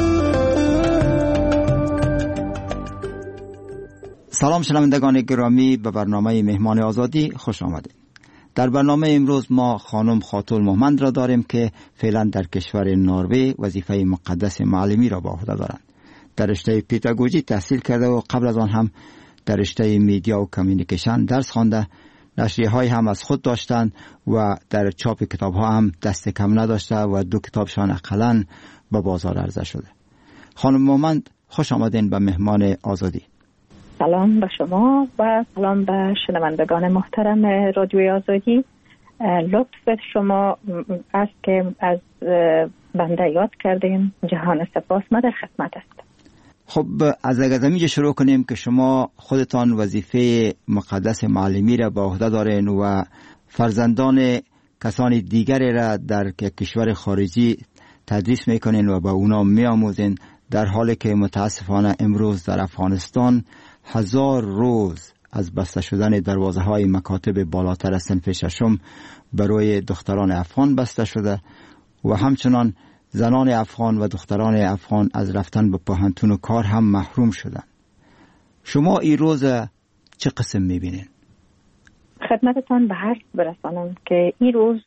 سلام شنوندگان گرامی، به برنامه مهمان آزادی خوش آمدید. در برنامه امروز ما خانم خاتون محمد را داریم که فعلا در کشور نروژ وظیفه مقدس معلمی را به عهده دارند. در رشته پداگوژی تحصیل کرده و قبل از آن هم در رشته میدیا و کمیونیکیشن درس خوانده. نشریه‌های هم از خود داشتند و در چاپ کتاب‌ها هم دست کم نداشته و 2 کتابشان اقلاً به بازار عرضه شده. خانم محمد خوش آمدین به مهمان آزادی. سلام به شما و سلام به شنوندگان محترم رادیوی آزادی. لطف شما است که از بنده یاد کردیم. جهان سپاس. ما در خدمت است. خب از اینجا شروع کنیم که شما خودتان وظیفه مقدس معلمی را به عهده دارین و فرزندان کسان دیگری را در کشور خارجی تدریس میکنین و به اونا میآموزین، در حالی که متاسفانه امروز در افغانستان 1000 روز از بسته شدن دروازه های مکاتب بالاتر از صنف ششم برای دختران افغان بسته شده و همچنان زنان افغان و دختران افغان از رفتن به پوهنتون و کار هم محروم شدن. شما این روز چه قسم میبینین؟ خدمتتان به عرض برسانم که این روز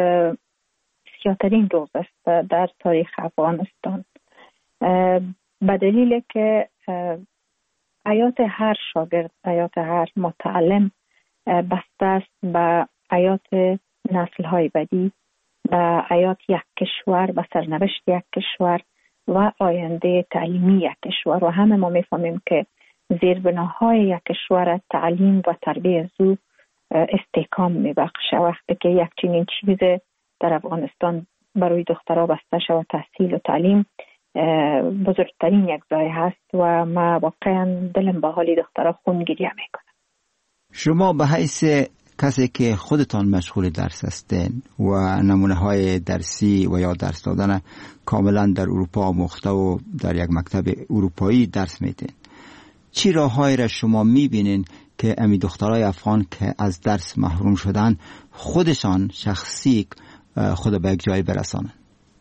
سیاه‌ترین روز است در تاریخ افغانستان، به دلیل که حیات هر شاگرد، حیات هر متعلم بسته است به حیات نسل‌های بعدی، به حیات یک کشور، به سرنوشت یک کشور و آینده تعلیمی یک کشور. و همه ما میفهمیم که زیربناهای یک کشور تعلیم و تربیت زو استحکام میبخشه. وقتی که یک چنین چیز در افغانستان برای دخترها بسته شود، تحصیل و تعلیم بزرگترین یک ضایعه هست و ما واقعا دلم به حال دخترها خون گریه میکنم. شما به حیث کسی که خودتان مشغول درس هستین و نمونه های درسی و یا درس دادن کاملا در اروپا آموخته و در یک مکتب اروپایی درس میدین، چی راههایی را شما میبینین که امی دخترای افغان که از درس محروم شدن خودشان شخصی خود به یک جای برسانن؟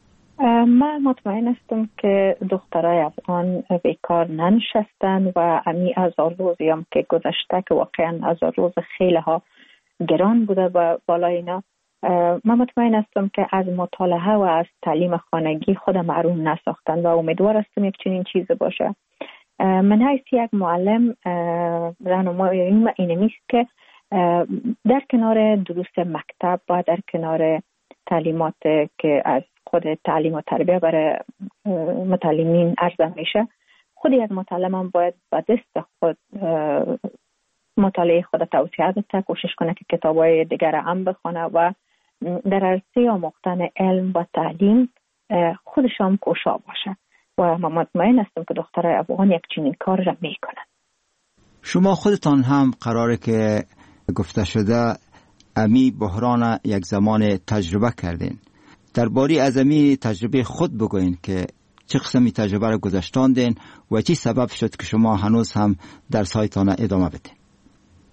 من مطمئن هستم که دخترای افغان بیکار ننشستن و امی 1000 روزی هم که گذشته که واقعا 1000 روز خیلی ها گران بوده و بالای اینا، من مطمئن هستم که از مطالعه و از تعلیم خانگی خود محروم نساختن و امیدوار هستم یک چنین چیز باشه. من حیث یک معلم راهنمایی اینمیست که در کنار دروس مکتب و در کنار تعلیمات که از خود تعلیم و تربیه برای متعلمین عرضه میشه، خود یک معلم هم باید با دست خود مطالعه خود توسعه بده، کوشش کنه که کتابای دیگر هم بخونه و در عرصه آموختن علم و تعلیم خودش هم کوشا باشه و من مطمئن هستم که دخترای افغان یک چنین کار را میکنن. شما خودتان هم قراره که گفته شده امی بحران یک زمان تجربه کردین. درباره از امی تجربه خود بگوین که چه قسمی تجربه را گذشتاندین و چی سبب شد که شما هنوز هم درس‌هایتان ادامه بدین؟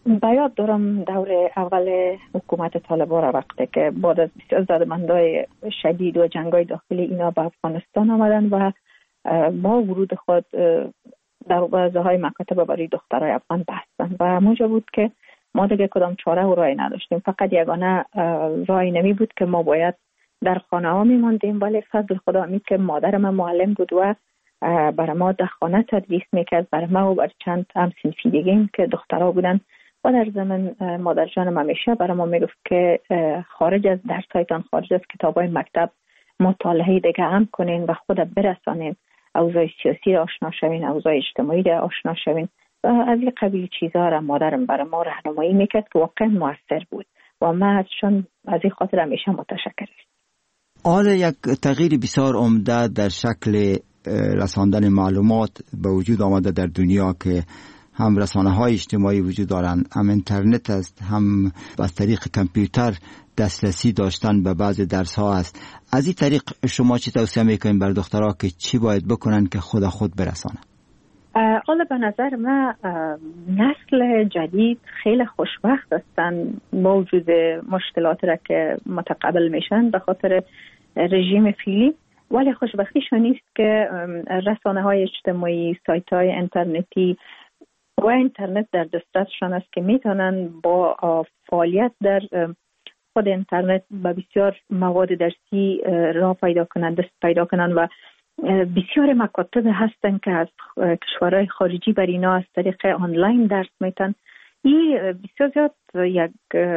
بیاد دارم دور اول حکومت طالبان را وقتی که بعد از بسیار زدمندهای شدید و جنگای داخلی اینا به افغانستان آمدن و با ورود خود دروازه‌های مکاتب برای دخترای افغان بستن و موجب بود که ما دیگه کدام چاره و راهی نداشتیم. فقط یگانه راهی نمی بود که ما باید در خانه ها میماندیم، ولی فضل خدا امید که مادرم معلم بود و برای ما در خانه تدریس میکرد، برای ما و بر چند هم صنفی دیگه که دخترها بودن و در زمین مادر جانم همیشه برای ما میگفت که خارج از درسایتان، خارج از کتابای مکتب مطالعه دیگه هم کنین و خود برسانین، اوضاع سیاسی را آشنا شوین، اوضاع اجتماعی را آشنا شوین و از این قبیل چیزها را مادرم برای ما راهنمایی میکرد که واقعا موثر بود و ما ازشون از این خاطر همیشه متشکرم. حالا یک تغییر بسیار عمده در شکل رساندن معلومات به وجود آمده در دنیا که هم رسانه‌های اجتماعی وجود دارند، هم اینترنت است، هم از طریق کامپیوتر دسترسی داشتن به بعض درس‌ها است. از این طریق شما چی توصیه میکنین بر دخترها که چی باید بکنن که خود برسانن؟ حالا به نظر من نسل جدید خیلی خوشبخت هستن با وجود مشکلات را که متقبل میشن به خاطر رژیم فعلی، ولی خوشبختیشون نیست که رسانه‌های اجتماعی، سایت‌های اینترنتی و اینترنت در دسترسشان است که میتونن با فعالیت در خود اینترنت به بسیار مواد درسی راه پیدا کنند، دست پیدا کنند و بسیار مکاتب هستن که از کشورهای خارجی بر اینا از طریق آنلاین درس میتن. این بسیار زیاد یک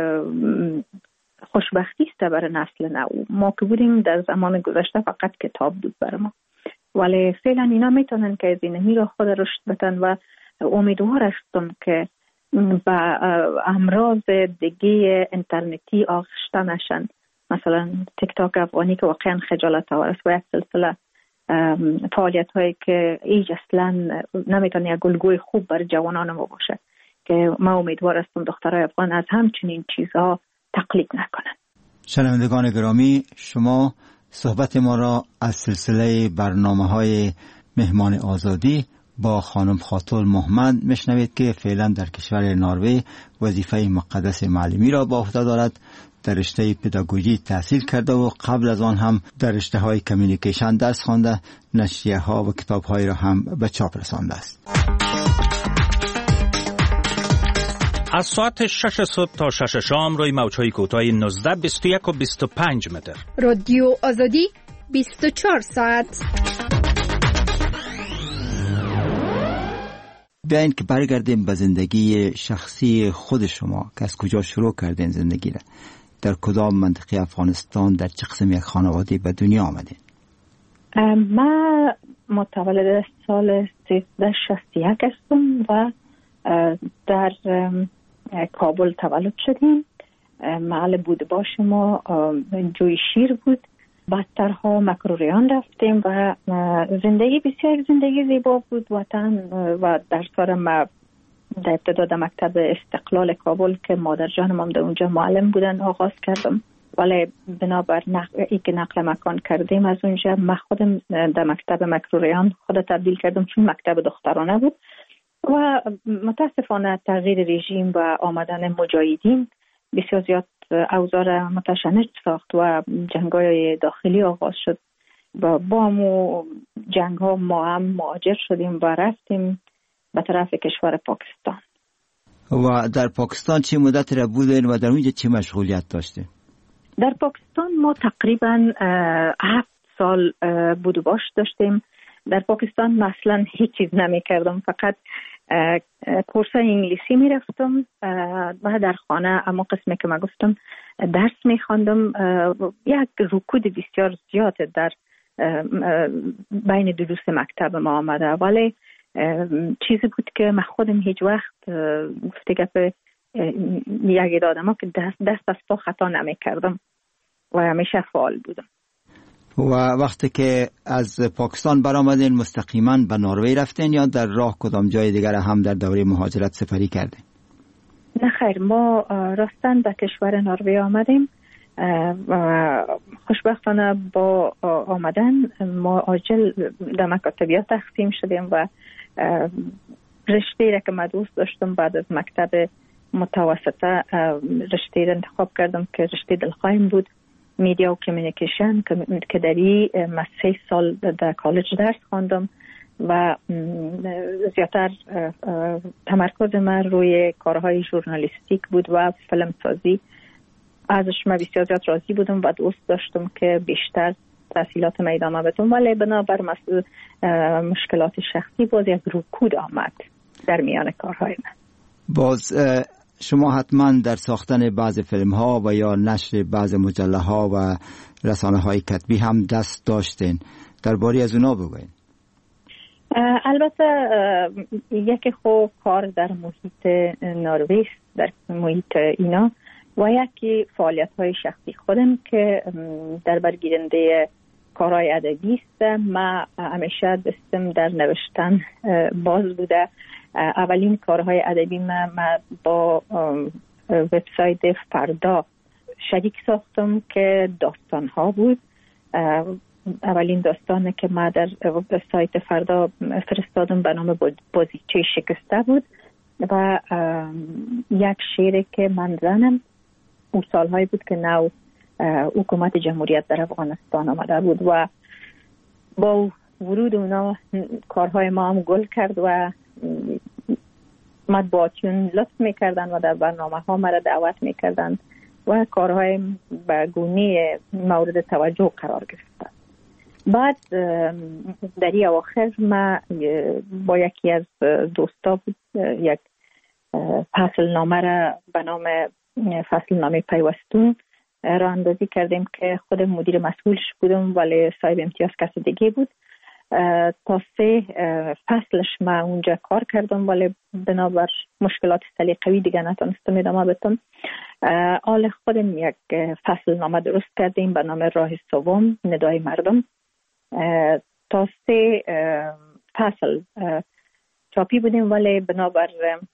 خوشبختی است برای نسل نو. ما که بودیم در زمان گذشته فقط کتاب بود برای ما، ولی فعلا اینا میتونن که از این را خود رشد بدن و امیدوار هستم که با امراض دیگه اینترنتی آغشته نشن، مثلا تیک تاک افغانی که واقعا خجالت آور است و یک سلسله فعالیت هایی که ایج اصلا نمیتونه یک الگوی خوب برای جوانان ما باشه که ما امیدوار هستم دخترای افغان از همچنین چیزها تقلید نکنن. شنوندگان گرامی، شما صحبت ما را از سلسله برنامه‌های مهمان آزادی با خانم خاتون محمد میشنوید که فعلا در کشور نروژ وظیفه مقدس معلمی را با عهده دارد. در رشته پداگوژی تحصیل کرده و قبل از آن هم در رشته‌های کمیونیکیشن درس خوانده، نشریه‌ها و کتاب‌هایی را هم به چاپ رسانده است. از ساعت 6 صبح تا 6 شام روی موج‌های کوتاه 19، 21 و 25 متر. رادیو آزادی 24 ساعت. بیاین که برگردیم به زندگی شخصی خود شما که از کجا شروع کردین زندگی را، در کدام منطقه افغانستان، در چه قسم یک خانواده به دنیا آمدین؟ من متولد سال 1361 هستم و در کابل تولد شدیم. محل بود باش ما جوی شیر بود، بعدترها مکروریان رفتیم و زندگی بسیار زندگی زیبا بود. وطن و درسارم در ابتدا در مکتب استقلال کابل که مادر جانم هم در اونجا معلم بودن آغاز کردم، ولی بنابر ای که نقل مکان کردیم از اونجا من خودم در مکتب مکروریان خود تبدیل کردم چون مکتب دخترانه بود و متاسفانه تغییر رژیم و آمدن مجاهدین بسیار زیاد اوضاع متشنج ساخت و جنگ‌های داخلی آغاز شد و با همون جنگ‌ها ما هم مهاجر شدیم و رفتیم به طرف کشور پاکستان. و در پاکستان چه مدت را بودین و در اونجا چه مشغولیت داشتین؟ در پاکستان ما تقریبا 7 سال بود و باش داشتیم. در پاکستان مثلا هیچ چیز نمی کردم، فقط کورس انگلیسی می رفتم و در خانه اما قسمی که من گفتم درس می خواندم. یک رکود بسیار زیاد در بین دروس مکتب ما آمده، ولی چیزی بود که من خودم هیچ وقت گفته گپ یک آدم که دست از پا خطا نمی کردم و همیشه فعال بودم. و وقتی که از پاکستان برآمدین مستقیما به نروژ رفتین یا در راه کدام جای دیگر هم در دوره مهاجرت سفری کردین؟ نه خیر، ما راستن به کشور نروژ آمدیم و خوشبختانه با آمدن ما عاجل در مکاتبیات تقسیم شدیم و رشته را که من دوست داشتم بعد از مکتب متوسطه رشته انتخاب کردم که رشته دلخواهیم بود، میدیا و کمیونیکیشن، که در این 3 سال در کالج درس خواندم و زیادتر تمرکز من روی کارهای ژورنالیستیک بود و فیلم سازی. ازش من بسیار زیاد راضی بودم و دوست داشتم که بیشتر تحصیلات من ادامه بدم، ولی بنابر مشکلات شخصی باز یک رکود آمد در میان کارهای من. باز شما حتما در ساختن بعض فیلم ها و یا نشر بعض مجله ها و رسانه های کتبی هم دست داشتین، درباره از اونا بگوین. البته یکی خوب کار در محیط نروژ، در محیط اینا، و یکی فعالیت های شخصی خودم که در برگیرنده کارهای ادبی است. من همیشه دستم در نوشتن باز بوده. اولین کارهای ادبی من با وبسایت فردا شریک ساختم که داستان ها بود. اولین داستانی که من در سایت فردا فرستادم به نام بازیچه شکسته بود و یک شعری که من زنم اون سالهایی بود که نو حکومت جمهوریت در افغانستان آمده بود و با ورود اونا کارهای ما هم گل کرد و مطبوعاتیون لطف میکردن و در برنامه ها مرا دعوت میکردن و کارهای به گونه مورد توجه قرار گرفتن. بعد در این اواخر ما با یکی از دوستا بود یک فصل نامه را به نام فصل نامه پیوستون راه اندازی کردیم که خود مدیر مسئولش بودم ولی صاحب امتیاز کسی دیگه بود. تا 3 فصلش ما اونجا کار کردم ولی بنابر مشکلات سلیقه‌ای دیگه نتونستم ادامه بدم. حال خودم یک فصل نامه درست کردیم به نام راه سوم ندای مردم. تا 3 فصل چاپی بودیم ولی بنابر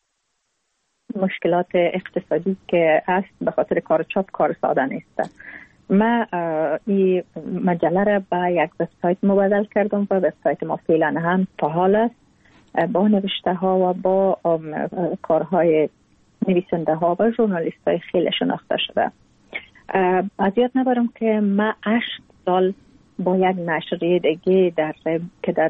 مشکلات اقتصادی که هست به خاطر کار چاپ کار ساده نیست. من این مجله را به یک وبسایت مبادل کردم و وبسایت ما فعلا هم فعال است با نوشته ها و با کارهای نویسنده ها و ژورنالیست های خیلی شناخته شده. از یاد نبرم که من 8 سال با یک نشریه دیگه که در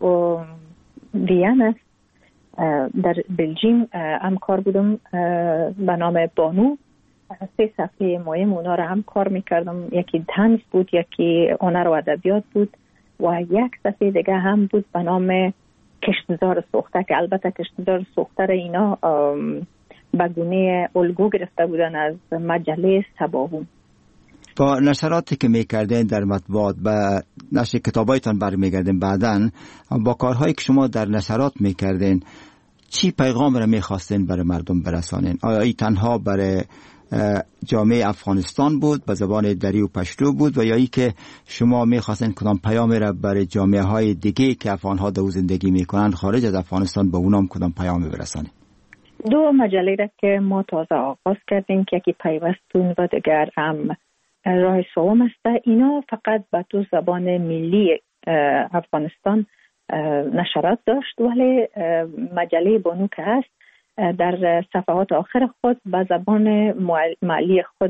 وین است در بلژیم هم کار بودم به نام بانو. 3 صفحه مهم اونا رو هم کار میکردم، یکی طنز بود، یکی هنر و ادبیات بود و یک صفحه دیگه هم بود به نام کشتزار سوخته که البته کشتزار سوخته رو اینا به گونه الگو گرفته بودن از مجله صباحون. با نشراتی که میکردین در مطبوعات به نشر کتابایتان برمیگردین، بعداً با کارهایی که شما در نشرات میکردین چی پیغام را میخواستین برای مردم برسانین؟ آیا ای تنها برای جامعه افغانستان بود به زبان دری و پشتو بود و یا ای که شما میخواستین کدام پیامی را برای جامعه های دیگه که افغانها در زندگی میکنن خارج از افغانستان به اونام کدام پیامی برسانین؟ 2 مجله را که ما تازه آغاز کردیم که یکی پیوستون و دیگر هم راه سوم است. اینا فقط به 2 زبان ملی افغانستان نشرات داشت ولی مجله بانو که هست در صفحات آخر خود به زبان محلی خود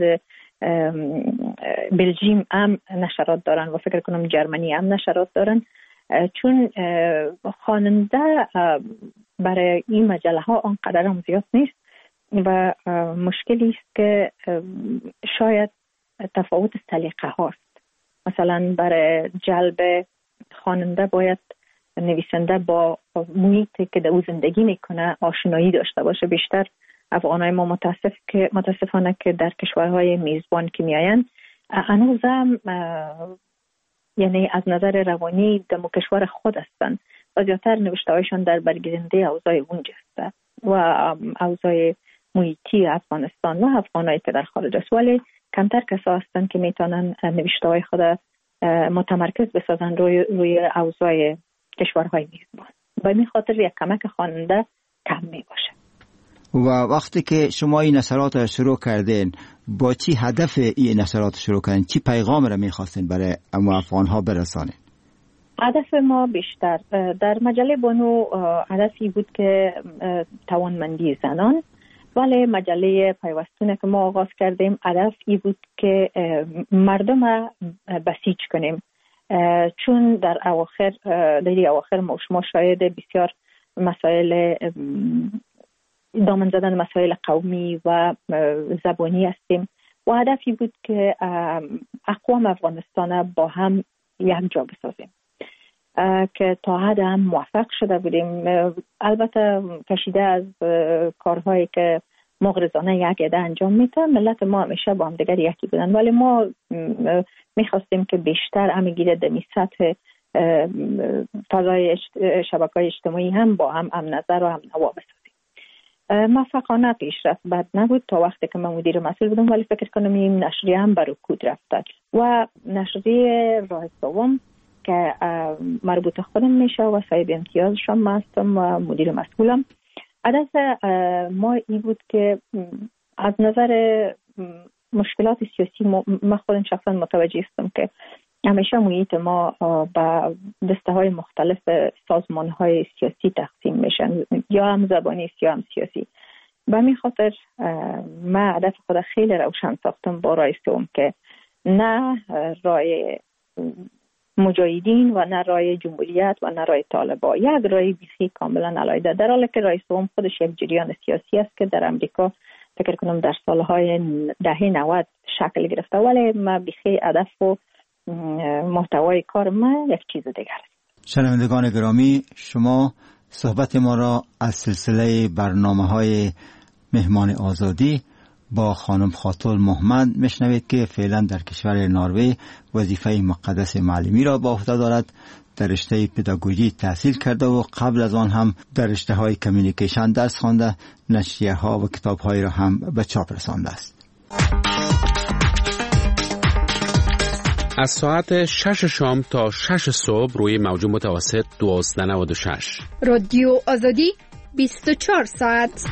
بلژیم هم نشرات دارن و فکر کنم جرمنی هم نشرات دارن، چون خواننده برای این مجله ها آنقدر هم زیاد نیست و مشکلی است که شاید تفاوت سلیقه هاست. مثلا برای جلب خواننده باید نویسنده با محیطی که در او زندگی میکنه آشنایی داشته باشه. بیشتر افغانای ما متاسفانه که در کشورهای میزبان که میاین هنوزم یعنی از نظر روانی در کشور خود هستن و زیادتر نوشته هایشان در برگیرنده اوضاع اونجا است و اوضاع محیطی افغانستان و افغانایی که در خارج است، ولی کمتر کسا هستن که میتونن نوشته های خود متمرکز بسازن روی اوضاع کشورهای میزبان. به این خاطر یک کمک خواننده کم می باشه. و وقتی که شما این نشرات را شروع کردین با چی هدف این نشرات شروع کردین؟ چی پیغام را میخواستین برای افغانها برسانین؟ هدف ما بیشتر در مجله بانو هدفی بود که توانمندی زنان ولی مجله پیوستونه که ما آغاز کردیم هدف ای بود که مردم بسیج کنیم، چون در اواخر ما شاید بسیار مسائل دامن زدن مسائل قومی و زبانی هستیم و هدفی بود که اقوام افغانستان با هم یک جا بسازیم که تا حد هم موفق شده بودیم. البته کشیده از کارهایی که مغرضانه یک عده انجام میده، ملت ما همیشه با هم دیگر یکی بودن، ولی ما میخواستیم که بیشتر همگیر دمی سطح فضای شبکه‌های اجتماعی هم با هم نظر و هم نوا بسازیم. موفقانه پیشرفت بد نبود تا وقتی که من مدیر مسئول بودم، ولی فکر کنم این نشریه هم بر رکود رفته و نشریه راه سوم که مربوط خودم میشه و صاحب امتیازشم هستم و مدیر مسئولم. هدف ما این بود که از نظر مشکلات سیاسی ما خودم شخصا متوجه هستم که همیشه محیط ما به دسته های مختلف سازمان های سیاسی تقسیم میشن، یا هم زبانی یا هم سیاسی. به همین خاطر من هدف خود خیلی روشن ساختم با راه سوم که نه راه مجاهدین و نه راه جمهوریت و نه راه طالبان، یک راه بیخی کاملا علیحده، در حالی که راه سوم خودش یک جریان سیاسی است که در امریکا فکر کنم در سالهای دهه 90 شکل گرفته، ولی من بیخی هدف و محتوای کار من یک چیز دیگر است. شنوندگان گرامی، شما صحبت ما را از سلسله برنامه‌های مهمان آزادی با خانم خاتون محمد میشنوید که فعلا در کشور نروژ وظیفه مقدس معلمی را با عهده دارد. در رشته پداگوژی تحصیل کرده و قبل از آن هم در رشته های کمیونیکیشن درس خوانده، نشریه ها و کتاب های را هم به چاپ رسانده است. از ساعت 6 شام تا 6 صبح روی موج متوسط 1296 رادیو آزادی 24 ساعت.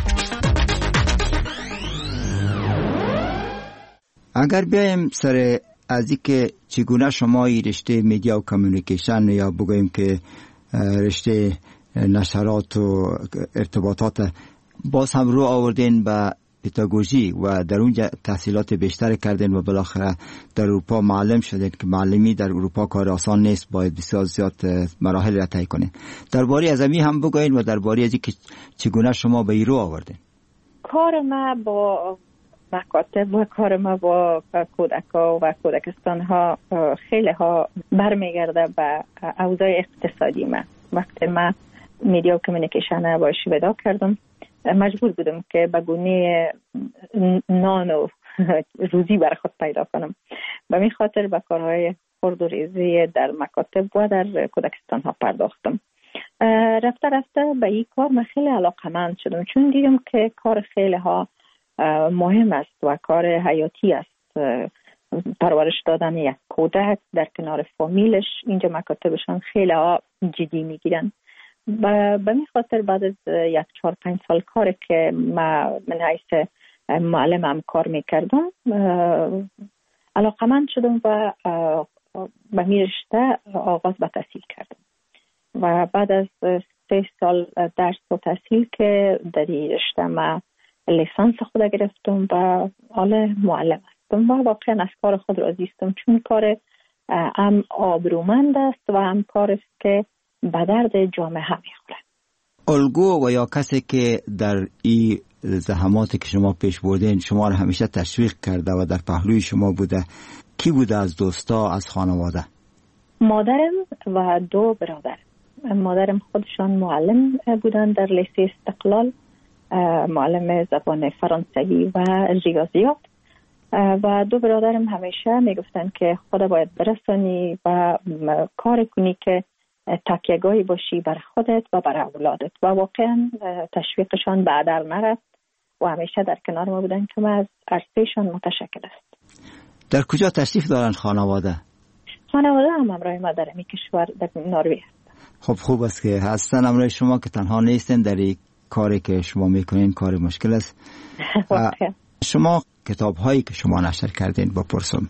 اگر بیایم سر از اینکه چگونه شما این رشته میدیا و کمیونیکیشن یا بگوییم که رشته نشرات و ارتباطات باز هم رو آوردین به پداگوژی و در اونجا تحصیلات بیشتر کردین و بالاخره در اروپا معلم شدین که معلمی در اروپا کار آسان نیست، باید بسیار زیاد مراحل را طی کنین. درباره از این هم بگوین و درباره از اینکه چگونه شما به این رو آوردین. کار ما با مکاتب و کار ما با کودک‌ها و کودکستان ها خیلی ها برمیگرده به اوضاع اقتصادی ما. وقتی ما میدیا و کمیونیکیشن باش ودا کردم، مجبور بودم که به گونه نان و روزی برای خود پیدا کنم. به این خاطر به کارهای خرد و ریزی در مکاتب و در کودکستان ها پرداختم. رفته رفته به این کار من خیلی علاقه‌مند شدم، چون دیدم که کار خیلی ها مهم است و کار حیاتی است. پرورش دادن یک کودک در کنار فامیلش، اینجا مکاتبشان خیلی ها جدی میگیرن. به این خاطر بعد از 1-4-5 سال کار که من حیث معلمم کار میکردم علاقه‌مند شدم و به این رشته آغاز به تحصیل کردم و بعد از 3 سال درس و تحصیل که در این رشته من لیسانس خود گرفتم و حالا معلم هستم و واقعا از کار خود راضی هستم، چون کار هم آبرومند است و هم کار است که به درد جامعه میخوره. الگو و یا کسی که در این زحماتی که شما پیش بردین شما را همیشه تشویق کرده و در پهلوی شما بوده، کی بوده از دوستا، از خانواده؟ مادرم و 2 برادرم. مادرم خودشان معلم بودن در لیسه استقلال، معلم زبان فرانسوی و ریاضیات، و 2 برادرم همیشه میگفتن که خدا باید برسانی و کار کنی که تکیه‌گاهی باشی بر خودت و بر اولادت، و واقعا تشویقشان به هدر نرفت و همیشه در کنار ما بودن که من از عرصهشان متشکر است. در کجا تشریف دارن خانواده؟ خانواده هم همراه ما در این کشور در نروژ هستن. خب خوب است که هستن همراه شما، که تنها نیستن در این کاری که شما میکنین. کار مشکل است. شما کتاب هایی که شما نشر کردین بپرسم،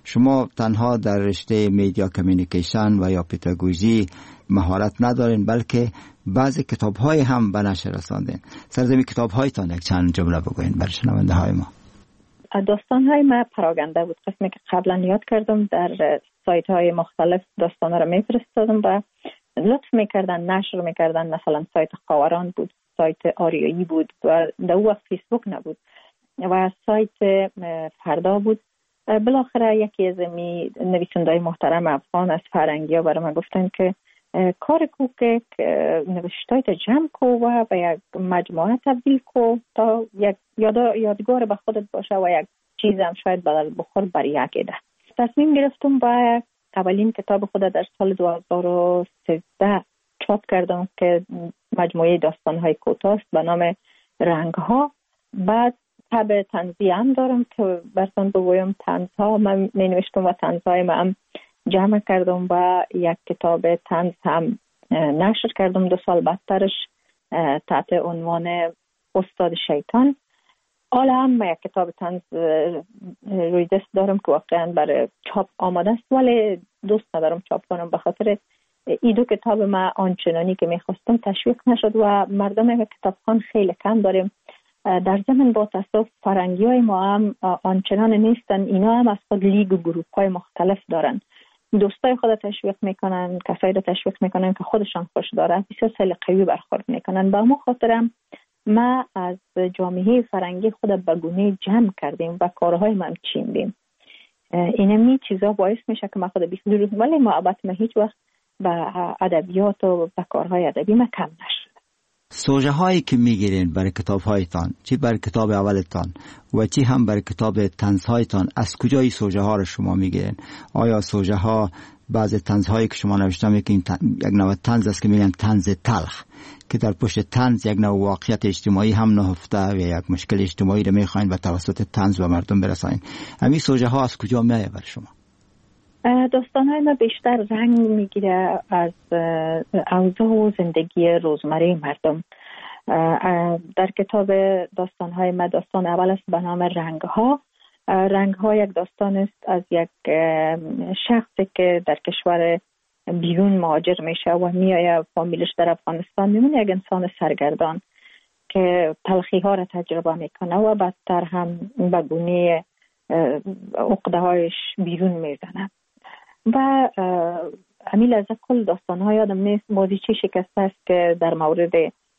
شما تنها در رشته میدیا کمیونیکیشن و یا پداگوژی مهارت ندارین، بلکه بعضی کتاب‌های هم به نشر رساندین. سرزمین کتاب‌هایتان یک چند جمله بگوین برای شنونده‌های ما. داستان‌های ما پراگنده بود، قسمی که قبلا یاد کردم در سایت‌های مختلف داستان‌ها رو می‌فرستادم و لطف می‌کردن نشر می‌کردن. مثلا سایت خاوران بود، سایت آریایی بود و در اون وقت فیسبوک نبود و سایت فردا بود. بالاخره یکی از نویسنده‌های محترم افغان از فرنگی‌ها برای من گفتن که کار کو که نوشتایت جمع کو و به یک مجموعه تبدیل کو تا یک یادگار به خودت باشه و یک چیز هم شاید بدل بخور برای یک ده. تصمیم گرفتم با اولین کتاب خود در سال 2013 چاپ کردم که مجموعه داستان‌های کوتاه است به نام رنگ‌ها. بعد تب طنزی هم دارم که براتون بگویم. طنزها من می نوشتم و طنزهای من هم جمع کردم و یک کتاب طنز هم نشر کردم 2 سال بعدترش تحت عنوان استاد شیطان. حالا هم یک کتاب طنز روی دست دارم که واقعا برای چاپ آماده است، ولی دوست ندارم چاپ کنم به خاطر این 2 کتاب ما آنچنانی که میخواستم تشویق نشد و مردم کتابخوان خیلی کم داریم. در ضمن با تاسف فرنگی‌های ما هم آنچنان نیستن، اینا هم از خود لیگ و گروه‌های مختلف دارن. دوستای خود تشویق میکنن، کسایی رو تشویق میکنن که خودشان خوش دارن، بسیار خیلی قوی برخورد میکنن. با ما خاطرم ما از جامعه فرنگی خود به گونه جمع کردیم و کارهای ما هم چیندیم. اینمی چیزا باعث میشه که ما خود بیخود، ولی محبت ما هیچ وقت به ادبیات و به کارهای ادبی ما کم نشد. سوژه هایی که میگیرین برای کتاب هایتان، چی برای کتاب اولتان و چی هم برای کتاب طنز هایتان، از کجای سوژه ها رو شما میگیرین؟ آیا سوژه ها بعضی طنز هایی که شما نوشته میگین یک نوع طنز است که میگن طنز تلخ، که در پشت طنز یک نوع واقعیت اجتماعی هم نهفته و یک مشکل اجتماعی رو میخواین به توسط طنز به مردم برسانین. همین سوژه ها از کجا میاد برای شما؟ داستان‌های ما بیشتر رنگ میگیره از اوضاع و زندگی روزمره مردم. در کتاب داستان‌های ما داستان اول است به نام رنگ‌ها. رنگ‌ها یک داستان است از یک شخصی که در کشور بیرون مهاجر میشه و میایه فامیلش در افغانستان میمونه، یک انسان سرگردان که تلخی‌ها را تجربه میکنه و بعدتر هم به گونه عقده‌هایش بیرون میزنه. و امیل از کل داستان‌ها یادم نیست. بازیچه شکسته است که در مورد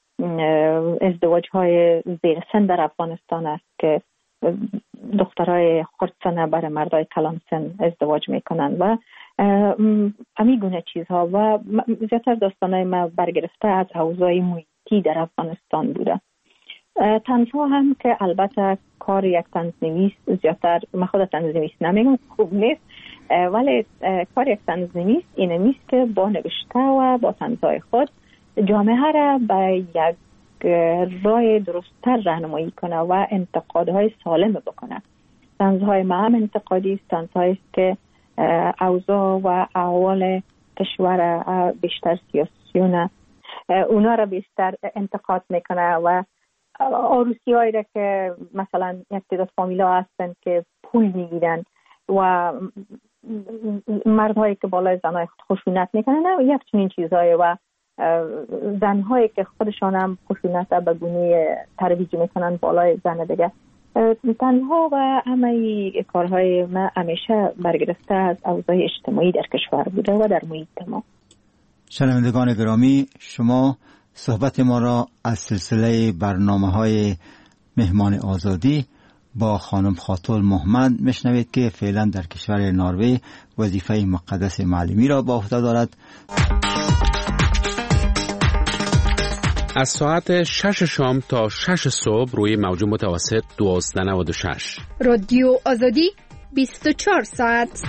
ازدواج‌های زیر سن در افغانستان است که دخترای خردسنه برای مردای کلان سن ازدواج میکنن و امی گونه چیزها. و زیادتر داستان‌های ما برگرفته از اوضاع محیطی در افغانستان بوده. طنزها هم که البته کار یک طنزنویس، زیادتر من خود طنزنویس نمیگم خوب نیست، ولی کار یک طنزنویس اینه نیست که با نوشته و با طنزهای خود جامعه را به یک راه درست‌تر راهنمایی کنه و انتقادهای سالم بکنه. طنزهای ما هم انتقادی است، طنزهایی است که اوضاع و احوال کشور بیشتر سیاسیونه اونا را بیشتر انتقاد میکنه و عروسی هایی را که مثلا یک تعداد فامیل ها هستن که پول میگیرن و مردهایی که بالای زنهای خشونت میکنن یک چنین چیزهایی و زنهایی که خودشان هم خشونت به گونه ترویج میکنن بالای زن دیگه. تنها و همه کارهای ما همیشه برگرفته از اوضاع اجتماعی در کشور بوده و در محیط ما. شنوندگان گرامی، شما صحبت ما را از سلسله برنامه‌های مهمان آزادی با خانم خاتون محمد میشنوید که فعلا در کشور نروژ وظیفه مقدس معلمی را به عهده دارد. از ساعت 6 شام تا 6 صبح روی موج متوسط 1296 رادیو آزادی 24 ساعت.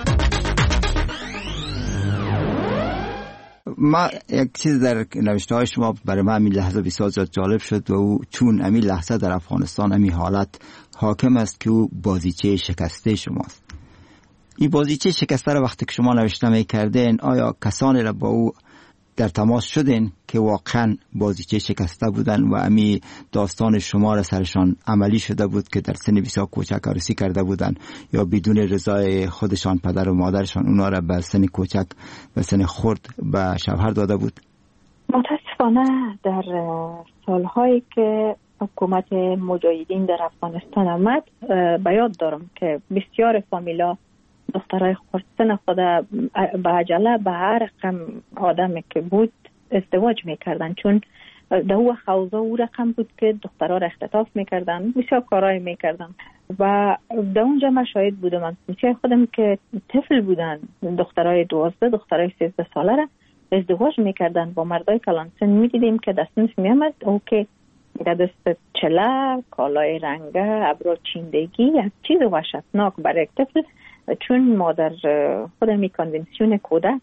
ما یک چیز در نوشته های شما برای من همین لحظه بسیار زیاد جالب شد و او چون همین لحظه در افغانستان همین حالت حاکم است که او بازیچه شکسته شماست. این بازیچه شکسته را وقتی که شما نوشته میکردین آیا کسانی را با او در تماس شدین که واقعا بازیچه شکسته بودن و امی داستان شما را سرشان عملی شده بود که در سن بسیار کوچک عروسی کرده بودن یا بدون رضای خودشان پدر و مادرشان اونا را به سن کوچک به سن خرد به شوهر داده بود؟ متاسفانه در سالهایی که حکومت مجاهدین در افغانستان آمد به یاد دارم که بسیار فامیلا دخترای خردسن خود به عجله به هر رقم آدمی که بود ازدواج میکردن، چون در او خوضا او رقم بود که دخترها را اختطاف میکردن، بسیار کارهای میکردن و در اونجا من شاهد بودم. من بسیار خودم که طفل بودن، دخترای 12 دخترای 13 ساله را ازدواج میکردن با مردای کلانسن. میدیدیم که دستنش میامد او که در دست چله، کالای رنگه، ابرو چیندگی، یک چیز وحشتناک برای یک طفل، چون مادر خودمی کنونسیون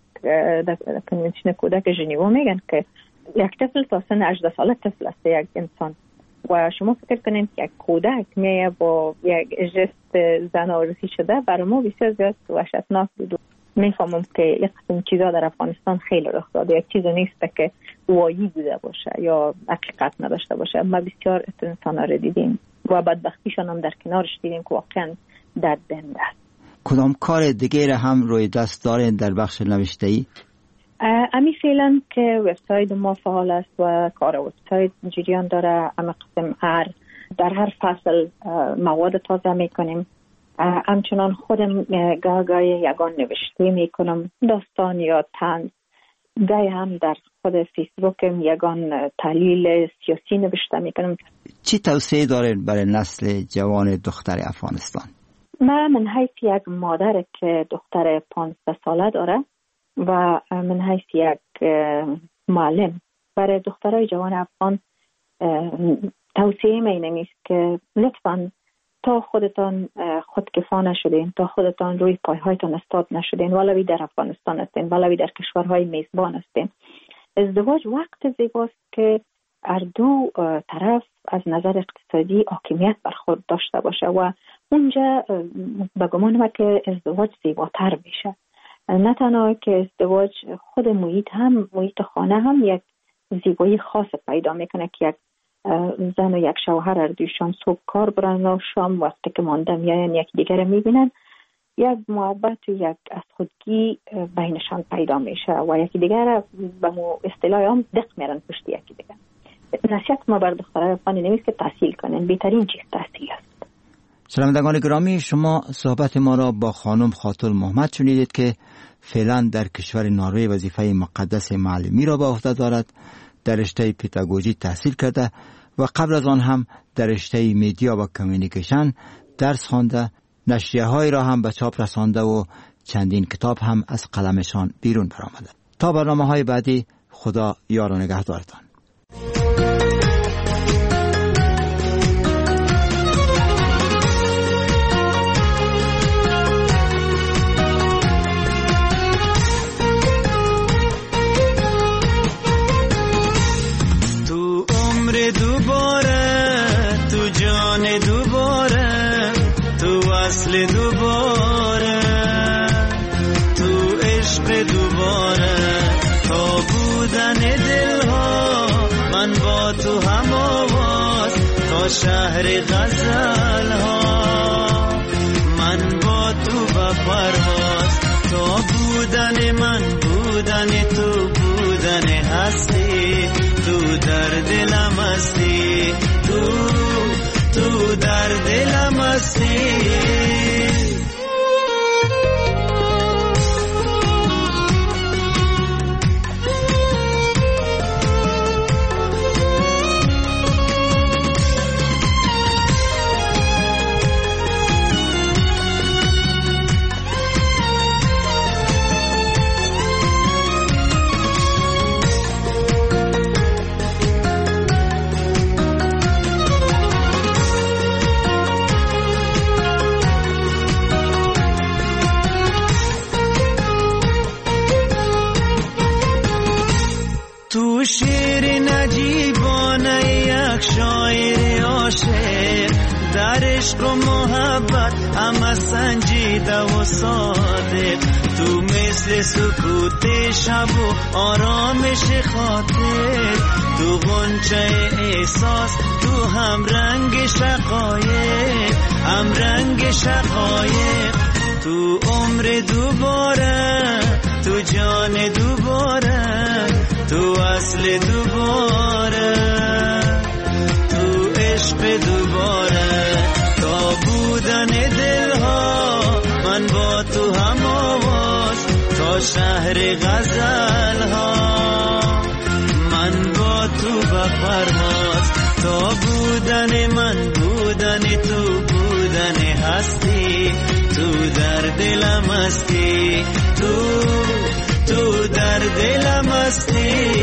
کودک ژنیوا میگن که یک طفل تا سن 18 ساله طفل است یک انسان و شما فکر کنید که یک کودک میه با یک جست زن عروسی شده، برای ما بسیار زیاد وحشتناک بود. میفهمم که یک قسم چیزا در افغانستان خیلی رخ داده، یک چیز نیست که وایی بوده باشه یا حقیقت نداشته باشه. ما بسیار انسانا رو دیدیم و بدبختیشان هم در کنارش دیدیم که واقعا دردنده است. کدام کار دیگه هم روی دست دارین در بخش نوشته‌ای؟ امی فعلا که وبسایت ما فعال است و کار وبسایت جریان داره. اما قسم در هر فصل مواد تازه میکنیم. همچنان خودم گاهی یگان نوشته میکنم، داستان یا طنز. گاهی هم در خود فیسبوکم یگان تحلیل سیاسی نوشته میکنم. چی توصیه دارین برای نسل جوان دختر افغانستان؟ من حیث یک مادر که دختر 15 ساله داره و من حیث یک معلم برای دخترای جوان افغان توصیه می نمیست که لطفاً تا خودتان خودکفا نشدین، تا خودتان روی پایهایتان استاد نشدین، ولوی در افغانستان هستین ولوی در کشورهای میزبان هستین. ازدواج وقت زیباست که هر دو طرف از نظر اقتصادی حاکمیت بر خود داشته باشه و اونجا به گمان من که ازدواج زیباتر میشه. نه تنها که ازدواج خود محیط خانه هم یک زیبایی خاص پیدا میکنه که یک زن و یک شوهر هر دویشان صبح کار برن و شام وقتی که مانده میاین یک دیگر میبینن، یک محبت و یک از خودگی بینشان پیدا میشه و یکی دیگر به اصطلاح هم دق میرن پشت یکی دیگر. نصیحت ما بر دخترای افغانی نمیست که تحصیل کنن، بهترین چیز تحصیل است. شنوندگان گرامی، شما صحبت ما را با خانم خاطر محمد شنیدید که فعلا در کشور نروژ وظیفه مقدس معلمی را به عهده دارد. در رشته پداگوژی تحصیل کرده و قبل از آن هم در رشته میدیا و کمیونیکیشن درس خوانده، نشریه‌های را هم به چاپ رسانده و چندین کتاب هم از قلمشان بیرون برآمده. تا برنامه‌های بعدی، خدا یار و نگهدارتان. دوباره تو عشق دوباره تا بودن دلها من با تو هم آواز تا شهر غزلها من با تو به پرواز تا بودن من بودن تو بودن هستی تو در دلم هستی تو در دلم هستی. تو شیر نجیبانه یک شاعر عاشق در عشق و محبت همه سنجیده و صادق تو مثل سکوت شب و آرامش خاطر، تو غنچه احساس، تو هم رنگ شقایق، هم رنگ شقایق، تو عمر دوباره، تو جان دوباره، تو اصل دوباره، تو عشق دوباره. تا بودن دلها من با تو هم آواز، تا شهر غزل ها من با تو بپرواز. تا بودن من بودن تو بودن هستی، تو در دلم هستی، تو در دلم هستی.